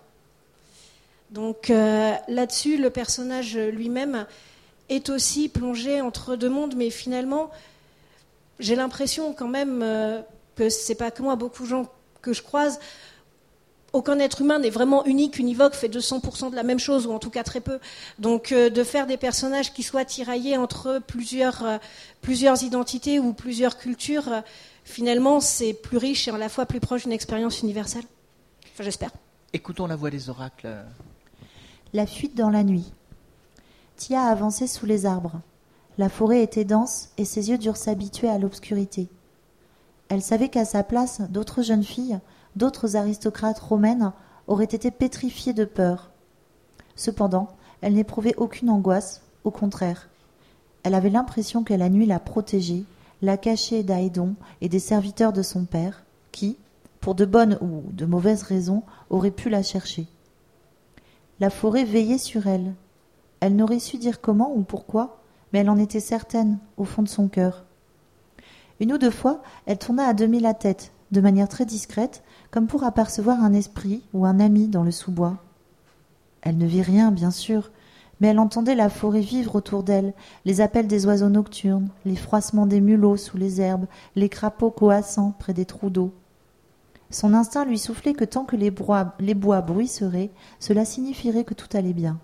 Donc euh, là-dessus, le personnage lui-même est aussi plongé entre deux mondes, mais finalement, j'ai l'impression quand même euh, que c'est pas que moi, beaucoup de gens que je croise. Aucun être humain n'est vraiment unique, univoque, fait deux cents pour cent de la même chose, ou en tout cas très peu. Donc euh, de faire des personnages qui soient tiraillés entre plusieurs, euh, plusieurs identités ou plusieurs cultures, euh, finalement c'est plus riche et à la fois plus proche d'une expérience universelle. Enfin j'espère. Écoutons la voix des oracles. La fuite dans la nuit. Tia avançait sous les arbres. La forêt était dense et ses yeux durent s'habituer à l'obscurité. Elle savait qu'à sa place, d'autres jeunes filles, d'autres aristocrates romaines auraient été pétrifiées de peur. Cependant, elle n'éprouvait aucune angoisse, au contraire. Elle avait l'impression que la nuit la protégeait, la cachait d'Aédon et des serviteurs de son père, qui, pour de bonnes ou de mauvaises raisons, auraient pu la chercher. La forêt veillait sur elle. Elle n'aurait su dire comment ou pourquoi, mais elle en était certaine, au fond de son cœur. Une ou deux fois, elle tourna à demi la tête, de manière très discrète, comme pour apercevoir un esprit ou un ami dans le sous-bois. Elle ne vit rien, bien sûr, mais elle entendait la forêt vivre autour d'elle, les appels des oiseaux nocturnes, les froissements des mulots sous les herbes, les crapauds coassant près des trous d'eau. Son instinct lui soufflait que tant que les bois, les bois bruisseraient, cela signifierait que tout allait bien.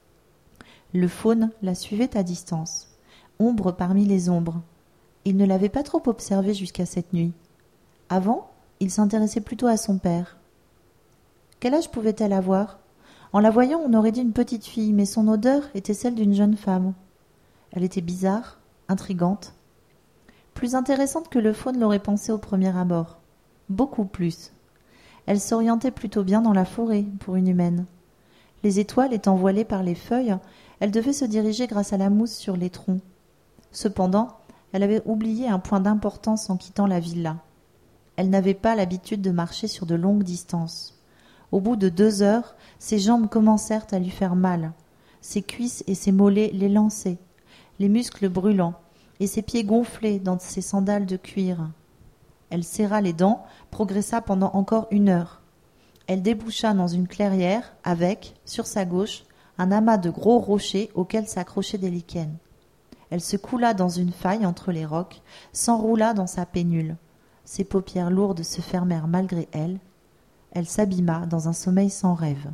Le faune la suivait à distance, ombre parmi les ombres. Il ne l'avait pas trop observée jusqu'à cette nuit. Avant, il s'intéressait plutôt à son père. Quel âge pouvait-elle avoir ? En la voyant, on aurait dit une petite fille, mais son odeur était celle d'une jeune femme. Elle était bizarre, intrigante. Plus intéressante que le faune l'aurait pensé au premier abord. Beaucoup plus. Elle s'orientait plutôt bien dans la forêt, pour une humaine. Les étoiles étant voilées par les feuilles, elle devait se diriger grâce à la mousse sur les troncs. Cependant, elle avait oublié un point d'importance en quittant la villa. Elle n'avait pas l'habitude de marcher sur de longues distances. Au bout de deux heures, ses jambes commencèrent à lui faire mal. Ses cuisses et ses mollets les lançaient, les muscles brûlants, et ses pieds gonflés dans ses sandales de cuir. Elle serra les dents, progressa pendant encore une heure. Elle déboucha dans une clairière avec, sur sa gauche, un amas de gros rochers auxquels s'accrochaient des lichens. Elle se coula dans une faille entre les rocs, s'enroula dans sa pénule. Ses paupières lourdes se fermèrent malgré elle. Elle s'abîma dans un sommeil sans rêve.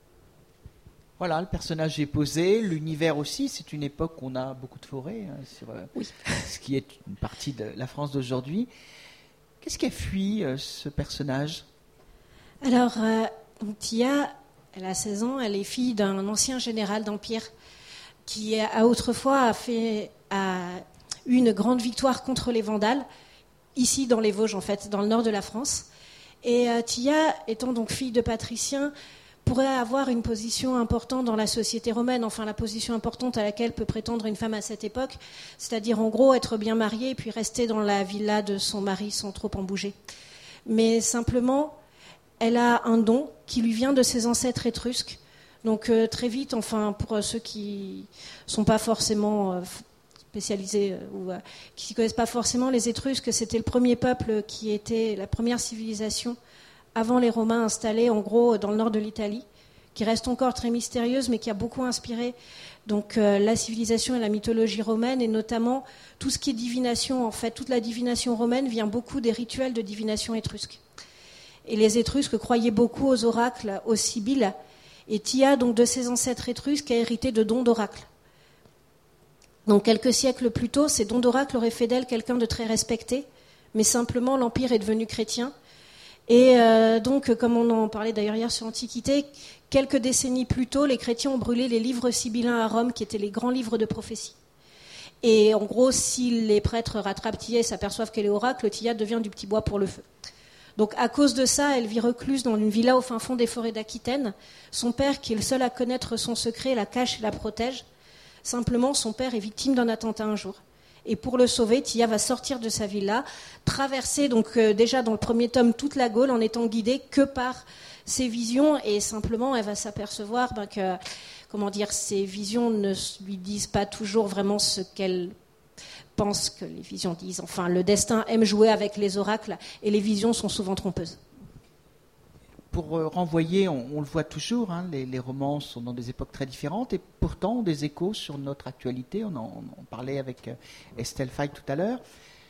Voilà, le personnage est posé, l'univers aussi. C'est une époque où on a beaucoup de forêts, hein, sur euh, oui. ce qui est une partie de la France d'aujourd'hui. Qu'est-ce qui a fui euh, ce personnage ? Alors, euh, Tia, elle a seize ans, elle est fille d'un ancien général d'Empire qui a autrefois a fait, a eu une grande victoire contre les Vandales, ici dans les Vosges en fait, dans le nord de la France. Et euh, Tia, étant donc fille de patricien, pourrait avoir une position importante dans la société romaine, enfin la position importante à laquelle peut prétendre une femme à cette époque, c'est-à-dire en gros être bien mariée et puis rester dans la villa de son mari sans trop en bouger. Mais simplement, elle a un don qui lui vient de ses ancêtres étrusques. Donc euh, très vite, enfin pour ceux qui sont pas forcément euh, spécialisés euh, ou euh, qui ne connaissent pas forcément les Étrusques, c'était le premier peuple qui était la première civilisation avant les Romains installés en gros dans le nord de l'Italie, qui reste encore très mystérieuse mais qui a beaucoup inspiré donc euh, la civilisation et la mythologie romaine, et notamment tout ce qui est divination. En fait, toute la divination romaine vient beaucoup des rituels de divination étrusques. Et les Étrusques croyaient beaucoup aux oracles, aux sibylles, et Tia, donc de ses ancêtres étrusques, a hérité de dons d'oracles. Donc quelques siècles plus tôt, ces dons d'oracle auraient fait d'elle quelqu'un de très respecté, mais simplement l'Empire est devenu chrétien. Et euh, donc, comme on en parlait d'ailleurs hier sur l'Antiquité, quelques décennies plus tôt, les chrétiens ont brûlé les livres sibyllins à Rome, qui étaient les grands livres de prophétie. Et en gros, si les prêtres rattrapent Tia et s'aperçoivent qu'elle est oracle, Tia devient du petit bois pour le feu. Donc à cause de ça, elle vit recluse dans une villa au fin fond des forêts d'Aquitaine. Son père, qui est le seul à connaître son secret, la cache et la protège. Simplement, son père est victime d'un attentat un jour. Et pour le sauver, Tia va sortir de sa villa, traverser donc euh, déjà dans le premier tome toute la Gaule en étant guidée que par ses visions. Et simplement, elle va s'apercevoir ben, que, comment dire, ses visions ne lui disent pas toujours vraiment ce qu'elle pense que les visions disent. Enfin, le destin aime jouer avec les oracles et les visions sont souvent trompeuses. Pour euh, renvoyer, on, on le voit toujours, hein, les, les romans sont dans des époques très différentes et pourtant ont des échos sur notre actualité. On en on parlait avec euh, Estelle Faye tout à l'heure.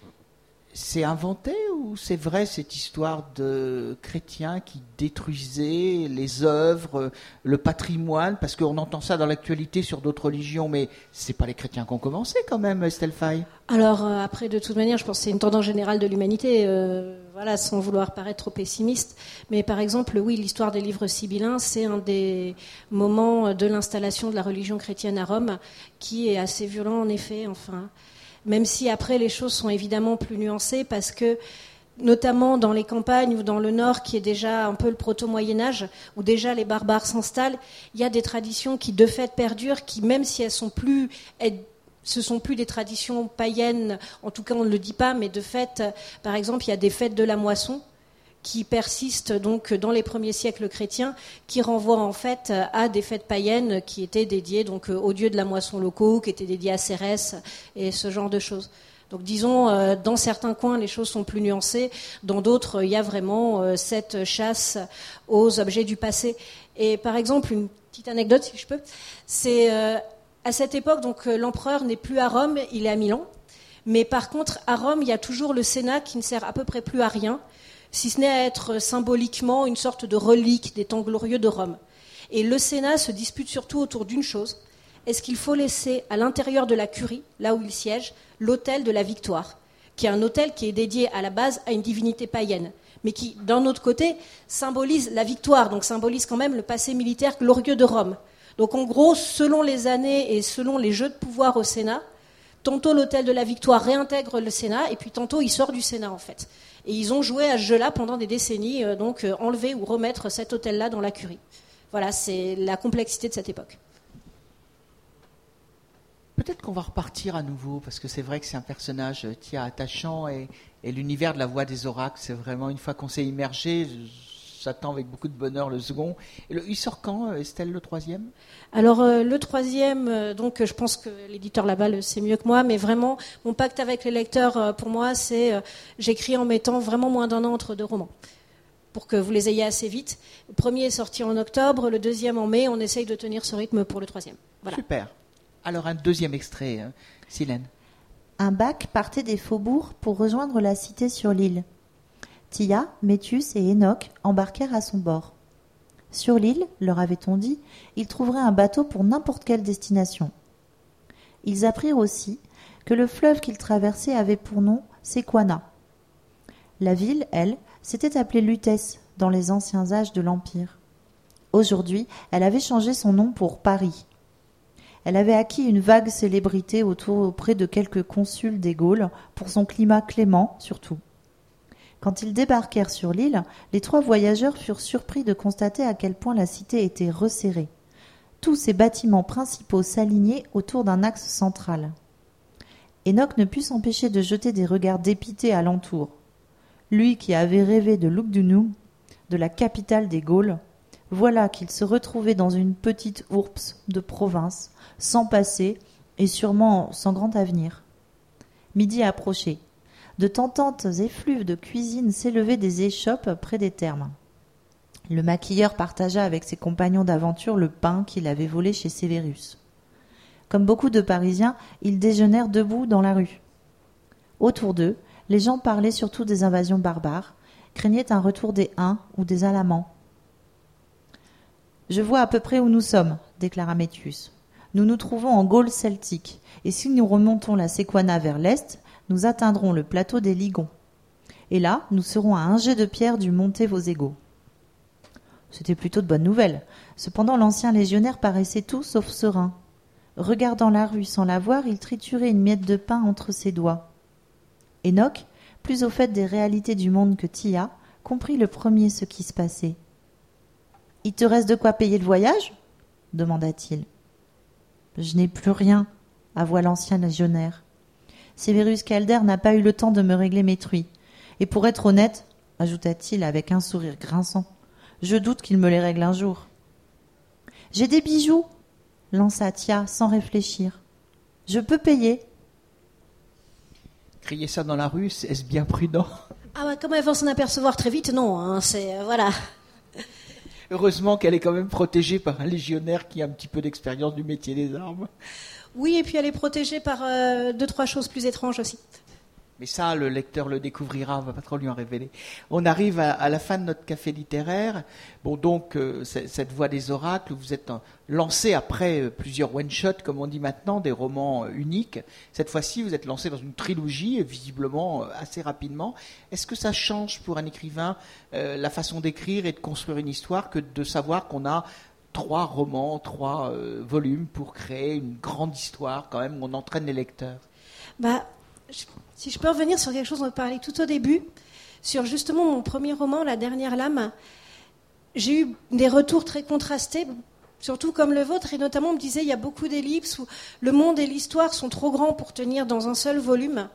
C'est inventé ou c'est vrai cette histoire de chrétiens qui détruisaient les œuvres, le patrimoine? Parce qu'on entend ça dans l'actualité sur d'autres religions, mais c'est pas les chrétiens qui ont commencé quand même, Estelle Faye. Alors euh, après, de toute manière, je pense que c'est une tendance générale de l'humanité, euh, voilà, sans vouloir paraître trop pessimiste. Mais par exemple, oui, l'histoire des livres sibyllins, c'est un des moments de l'installation de la religion chrétienne à Rome, qui est assez violent en effet, enfin... Même si après les choses sont évidemment plus nuancées parce que, notamment dans les campagnes ou dans le Nord, qui est déjà un peu le proto-Moyen-Âge, où déjà les barbares s'installent, il y a des traditions qui de fait perdurent, qui même si elles sont plus, elles, ce sont plus des traditions païennes, en tout cas on ne le dit pas, mais de fait, par exemple, il y a des fêtes de la moisson qui persistent donc dans les premiers siècles chrétiens, qui renvoient en fait à des fêtes païennes qui étaient dédiées donc aux dieux de la moisson locaux, qui étaient dédiés à Cérès et ce genre de choses. Donc disons, dans certains coins les choses sont plus nuancées, dans d'autres il y a vraiment cette chasse aux objets du passé. Et par exemple, une petite anecdote si je peux, c'est à cette époque donc l'empereur n'est plus à Rome, il est à Milan, mais par contre à Rome il y a toujours le Sénat qui ne sert à peu près plus à rien, si ce n'est à être symboliquement une sorte de relique des temps glorieux de Rome. Et le Sénat se dispute surtout autour d'une chose. Est-ce qu'il faut laisser à l'intérieur de la curie, là où il siège, l'autel de la victoire, qui est un autel qui est dédié à la base à une divinité païenne, mais qui, d'un autre côté, symbolise la victoire, donc symbolise quand même le passé militaire glorieux de Rome. Donc en gros, selon les années et selon les jeux de pouvoir au Sénat, tantôt l'autel de la victoire réintègre le Sénat, et puis tantôt il sort du Sénat en fait. Et ils ont joué à ce jeu-là pendant des décennies, euh, donc euh, enlever ou remettre cet autel-là dans la curie. Voilà, c'est la complexité de cette époque. Peut-être qu'on va repartir à nouveau, parce que c'est vrai que c'est un personnage euh, tiens, attachant, et, et l'univers de la voix des oracles, c'est vraiment, une fois qu'on s'est immergé, j'attends avec beaucoup de bonheur le second. Et le, il sort quand, Estelle, le troisième ? Alors euh, le troisième, euh, donc je pense que l'éditeur là-bas le sait mieux que moi, mais vraiment mon pacte avec les lecteurs, euh, pour moi, c'est euh, j'écris en mettant vraiment moins d'un an entre deux romans, pour que vous les ayez assez vite. Le premier est sorti en octobre, le deuxième en mai. On essaye de tenir ce rythme pour le troisième. Voilà. Super. Alors un deuxième extrait, hein. Silène. Un bac partait des faubourgs pour rejoindre la cité sur l'île. Tia, Métus et Enoch embarquèrent à son bord. Sur l'île, leur avait-on dit, ils trouveraient un bateau pour n'importe quelle destination. Ils apprirent aussi que le fleuve qu'ils traversaient avait pour nom Sequana. La ville, elle, s'était appelée Lutèce dans les anciens âges de l'Empire. Aujourd'hui, elle avait changé son nom pour Paris. Elle avait acquis une vague célébrité autour, auprès de quelques consuls des Gaules pour son climat clément surtout. Quand ils débarquèrent sur l'île, les trois voyageurs furent surpris de constater à quel point la cité était resserrée. Tous ses bâtiments principaux s'alignaient autour d'un axe central. Enoch ne put s'empêcher de jeter des regards dépités alentour. Lui qui avait rêvé de Lugdunum, de la capitale des Gaules, voilà qu'il se retrouvait dans une petite ourps de province, sans passé et sûrement sans grand avenir. Midi approchait. De tentantes effluves de cuisine s'élevaient des échoppes près des thermes. Le maquilleur partagea avec ses compagnons d'aventure le pain qu'il avait volé chez Sévérus. Comme beaucoup de Parisiens, ils déjeunèrent debout dans la rue. Autour d'eux, les gens parlaient surtout des invasions barbares, craignaient un retour des Huns ou des Alamans. « Je vois à peu près où nous sommes, » déclara Métius. « Nous nous trouvons en Gaule celtique, et si nous remontons la Sequana vers l'est, nous atteindrons le plateau des Ligons. Et là, nous serons à un jet de pierre du Monte Vosego. » C'était plutôt de bonnes nouvelles. Cependant, l'ancien légionnaire paraissait tout sauf serein. Regardant la rue sans la voir, il triturait une miette de pain entre ses doigts. Enoch, plus au fait des réalités du monde que Tia, comprit le premier ce qui se passait. « Il te reste de quoi payer le voyage ?» demanda-t-il. « Je n'ai plus rien, » avoua l'ancien légionnaire. « Sévérus Calder n'a pas eu le temps de me régler mes truies. Et pour être honnête, » ajouta-t-il avec un sourire grinçant, « je doute qu'il me les règle un jour. »« J'ai des bijoux !» lança Tia sans réfléchir. « Je peux payer. » Crier ça dans la rue, est-ce bien prudent ? Ah bah comme elles vont s'en apercevoir très vite, non, hein, c'est... Euh, voilà. Heureusement qu'elle est quand même protégée par un légionnaire qui a un petit peu d'expérience du métier des armes. Oui, et puis elle est protégée par euh, deux, trois choses plus étranges aussi. Mais ça, le lecteur le découvrira, on va pas trop lui en révéler. On arrive à, à la fin de notre café littéraire. Bon, donc, euh, cette voie des oracles, vous êtes euh, lancé après euh, plusieurs one-shots, comme on dit maintenant, des romans euh, uniques. Cette fois-ci, vous êtes lancé dans une trilogie, visiblement euh, assez rapidement. Est-ce que ça change pour un écrivain euh, la façon d'écrire et de construire une histoire que de savoir qu'on a trois romans, trois euh, volumes pour créer une grande histoire, quand même, où on entraîne les lecteurs ? Bah... Je, si je peux revenir sur quelque chose dont on parlait tout au début, sur justement mon premier roman, La Dernière Lame, j'ai eu des retours très contrastés, surtout comme le vôtre, et notamment on me disait il y a beaucoup d'ellipses où le monde et l'histoire sont trop grands pour tenir dans un seul volume.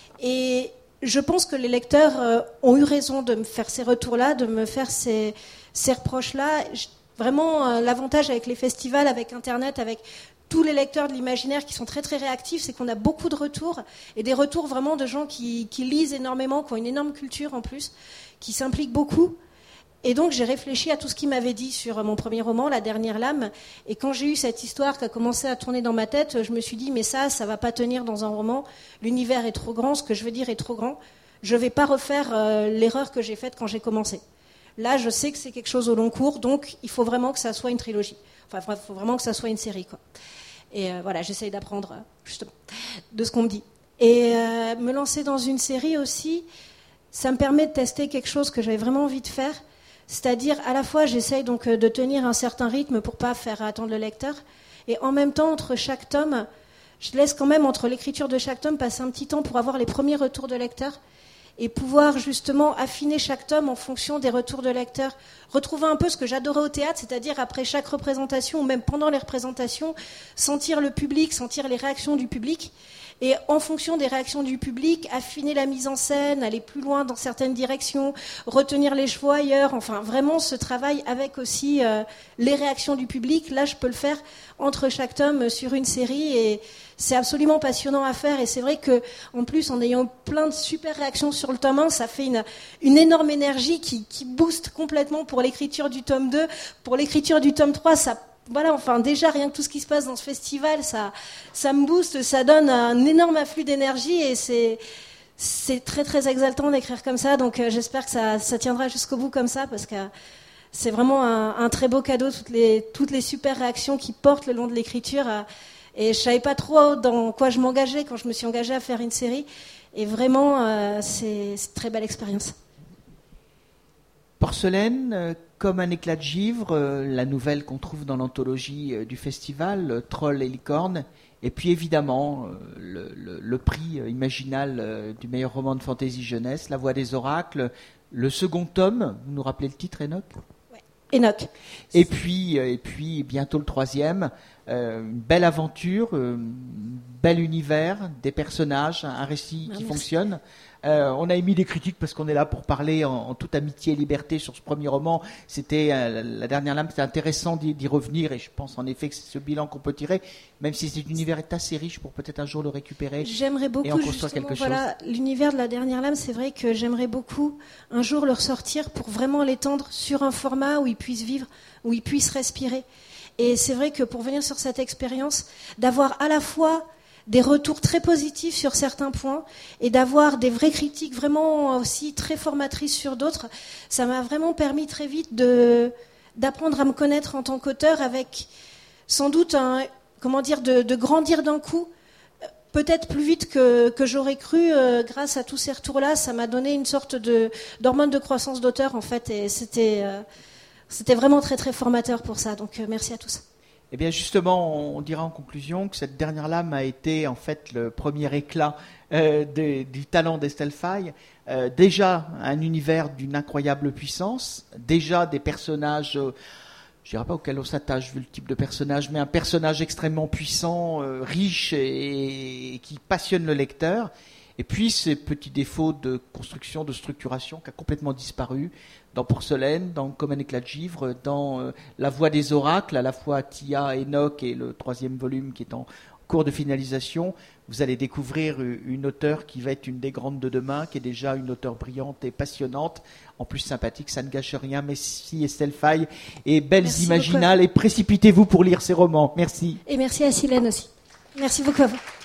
Et je pense que les lecteurs euh, ont eu raison de me faire ces retours-là, de me faire ces, ces reproches-là. Je, vraiment, euh, l'avantage avec les festivals, avec Internet, avec tous les lecteurs de l'imaginaire qui sont très très réactifs, c'est qu'on a beaucoup de retours, et des retours vraiment de gens qui, qui lisent énormément, qui ont une énorme culture en plus, qui s'impliquent beaucoup. Et donc j'ai réfléchi à tout ce qu'il m'avait dit sur mon premier roman, La Dernière Lame, et quand j'ai eu cette histoire qui a commencé à tourner dans ma tête, je me suis dit mais ça, ça va pas tenir dans un roman, l'univers est trop grand, ce que je veux dire est trop grand, je vais pas refaire euh, l'erreur que j'ai faite quand j'ai commencé. Là, je sais que c'est quelque chose au long cours, donc il faut vraiment que ça soit une trilogie. Enfin, il faut vraiment que ça soit une série, quoi. Et euh, voilà, j'essaye d'apprendre, justement, de ce qu'on me dit. Et euh, me lancer dans une série aussi, ça me permet de tester quelque chose que j'avais vraiment envie de faire. C'est-à-dire, à la fois, j'essaye donc de tenir un certain rythme pour pas faire attendre le lecteur. Et en même temps, entre chaque tome, je laisse quand même, entre l'écriture de chaque tome, passer un petit temps pour avoir les premiers retours de lecteurs. Et pouvoir justement affiner chaque tome en fonction des retours de lecteurs, retrouver un peu ce que j'adorais au théâtre, c'est-à-dire après chaque représentation, ou même pendant les représentations, sentir le public, sentir les réactions du public, et en fonction des réactions du public, affiner la mise en scène, aller plus loin dans certaines directions, retenir les chevaux ailleurs, enfin vraiment ce travail avec aussi euh, les réactions du public. Là, je peux le faire entre chaque tome sur une série, et c'est absolument passionnant à faire. Et c'est vrai que, en plus, en ayant plein de super réactions sur le tome un, ça fait une, une énorme énergie qui, qui booste complètement pour l'écriture du tome deux. Pour l'écriture du tome trois, ça, voilà, enfin, déjà, rien que tout ce qui se passe dans ce festival, ça, ça me booste, ça donne un énorme afflux d'énergie, et c'est, c'est très, très exaltant d'écrire comme ça. Donc, euh, j'espère que ça, ça tiendra jusqu'au bout comme ça, parce que c'est vraiment un, un très beau cadeau, toutes les, toutes les super réactions qui portent le long de l'écriture. Euh, Et je savais pas trop dans quoi je m'engageais quand je me suis engagée à faire une série. Et vraiment, euh, c'est, c'est une très belle expérience. Porcelaine, euh, comme un éclat de givre, euh, la nouvelle qu'on trouve dans l'anthologie euh, du festival, euh, Troll et licorne, Et puis évidemment, euh, le, le, le prix euh, Imaginal euh, du meilleur roman de fantasy jeunesse, La Voix des Oracles, le second tome, vous nous rappelez le titre, Enoch ? Ouais. Enoch. Et puis, euh, et puis bientôt le troisième, euh, une belle aventure, euh, un bel univers, des personnages, un récit Ah, qui merci. fonctionne. Euh, on a émis des critiques parce qu'on est là pour parler en, en toute amitié et liberté sur ce premier roman. C'était euh, La Dernière Lame, c'était intéressant d'y, d'y revenir et je pense en effet que c'est ce bilan qu'on peut tirer, même si cet univers est assez riche pour peut-être un jour le récupérer. J'aimerais beaucoup et en construire justement, quelque voilà, l'univers de La Dernière Lame, c'est vrai que j'aimerais beaucoup un jour le ressortir pour vraiment l'étendre sur un format où il puisse vivre, où il puisse respirer. Et c'est vrai que pour venir sur cette expérience, d'avoir à la fois des retours très positifs sur certains points et d'avoir des vraies critiques vraiment aussi très formatrices sur d'autres, ça m'a vraiment permis très vite de, d'apprendre à me connaître en tant qu'auteur avec sans doute un, comment dire, de, de grandir d'un coup, peut-être plus vite que, que j'aurais cru euh, grâce à tous ces retours-là. Ça m'a donné une sorte de, d'hormone de croissance d'auteur en fait et c'était, euh, c'était vraiment très très formateur pour ça. Donc euh, merci à tous. Eh bien justement, on dira en conclusion que cette Dernière Lame a été en fait le premier éclat euh, de, du talent d'Estelle Faye. Euh, déjà un univers d'une incroyable puissance, déjà des personnages, euh, je dirais pas auxquels on s'attache vu le type de personnage, mais un personnage extrêmement puissant, euh, riche et, et qui passionne le lecteur. Et puis ces petits défauts de construction, de structuration qui a complètement disparu dans Porcelaine, dans Comme un éclat de givre, dans euh, La Voix des Oracles, à la fois Tia, Enoch et le troisième volume qui est en cours de finalisation. Vous allez découvrir une auteure qui va être une des grandes de demain, qui est déjà une auteure brillante et passionnante, en plus sympathique, ça ne gâche rien. Merci Estelle Faye et belles Merci imaginales beaucoup. et précipitez-vous pour lire ces romans. Merci. Et merci à Silène aussi. Merci beaucoup à vous.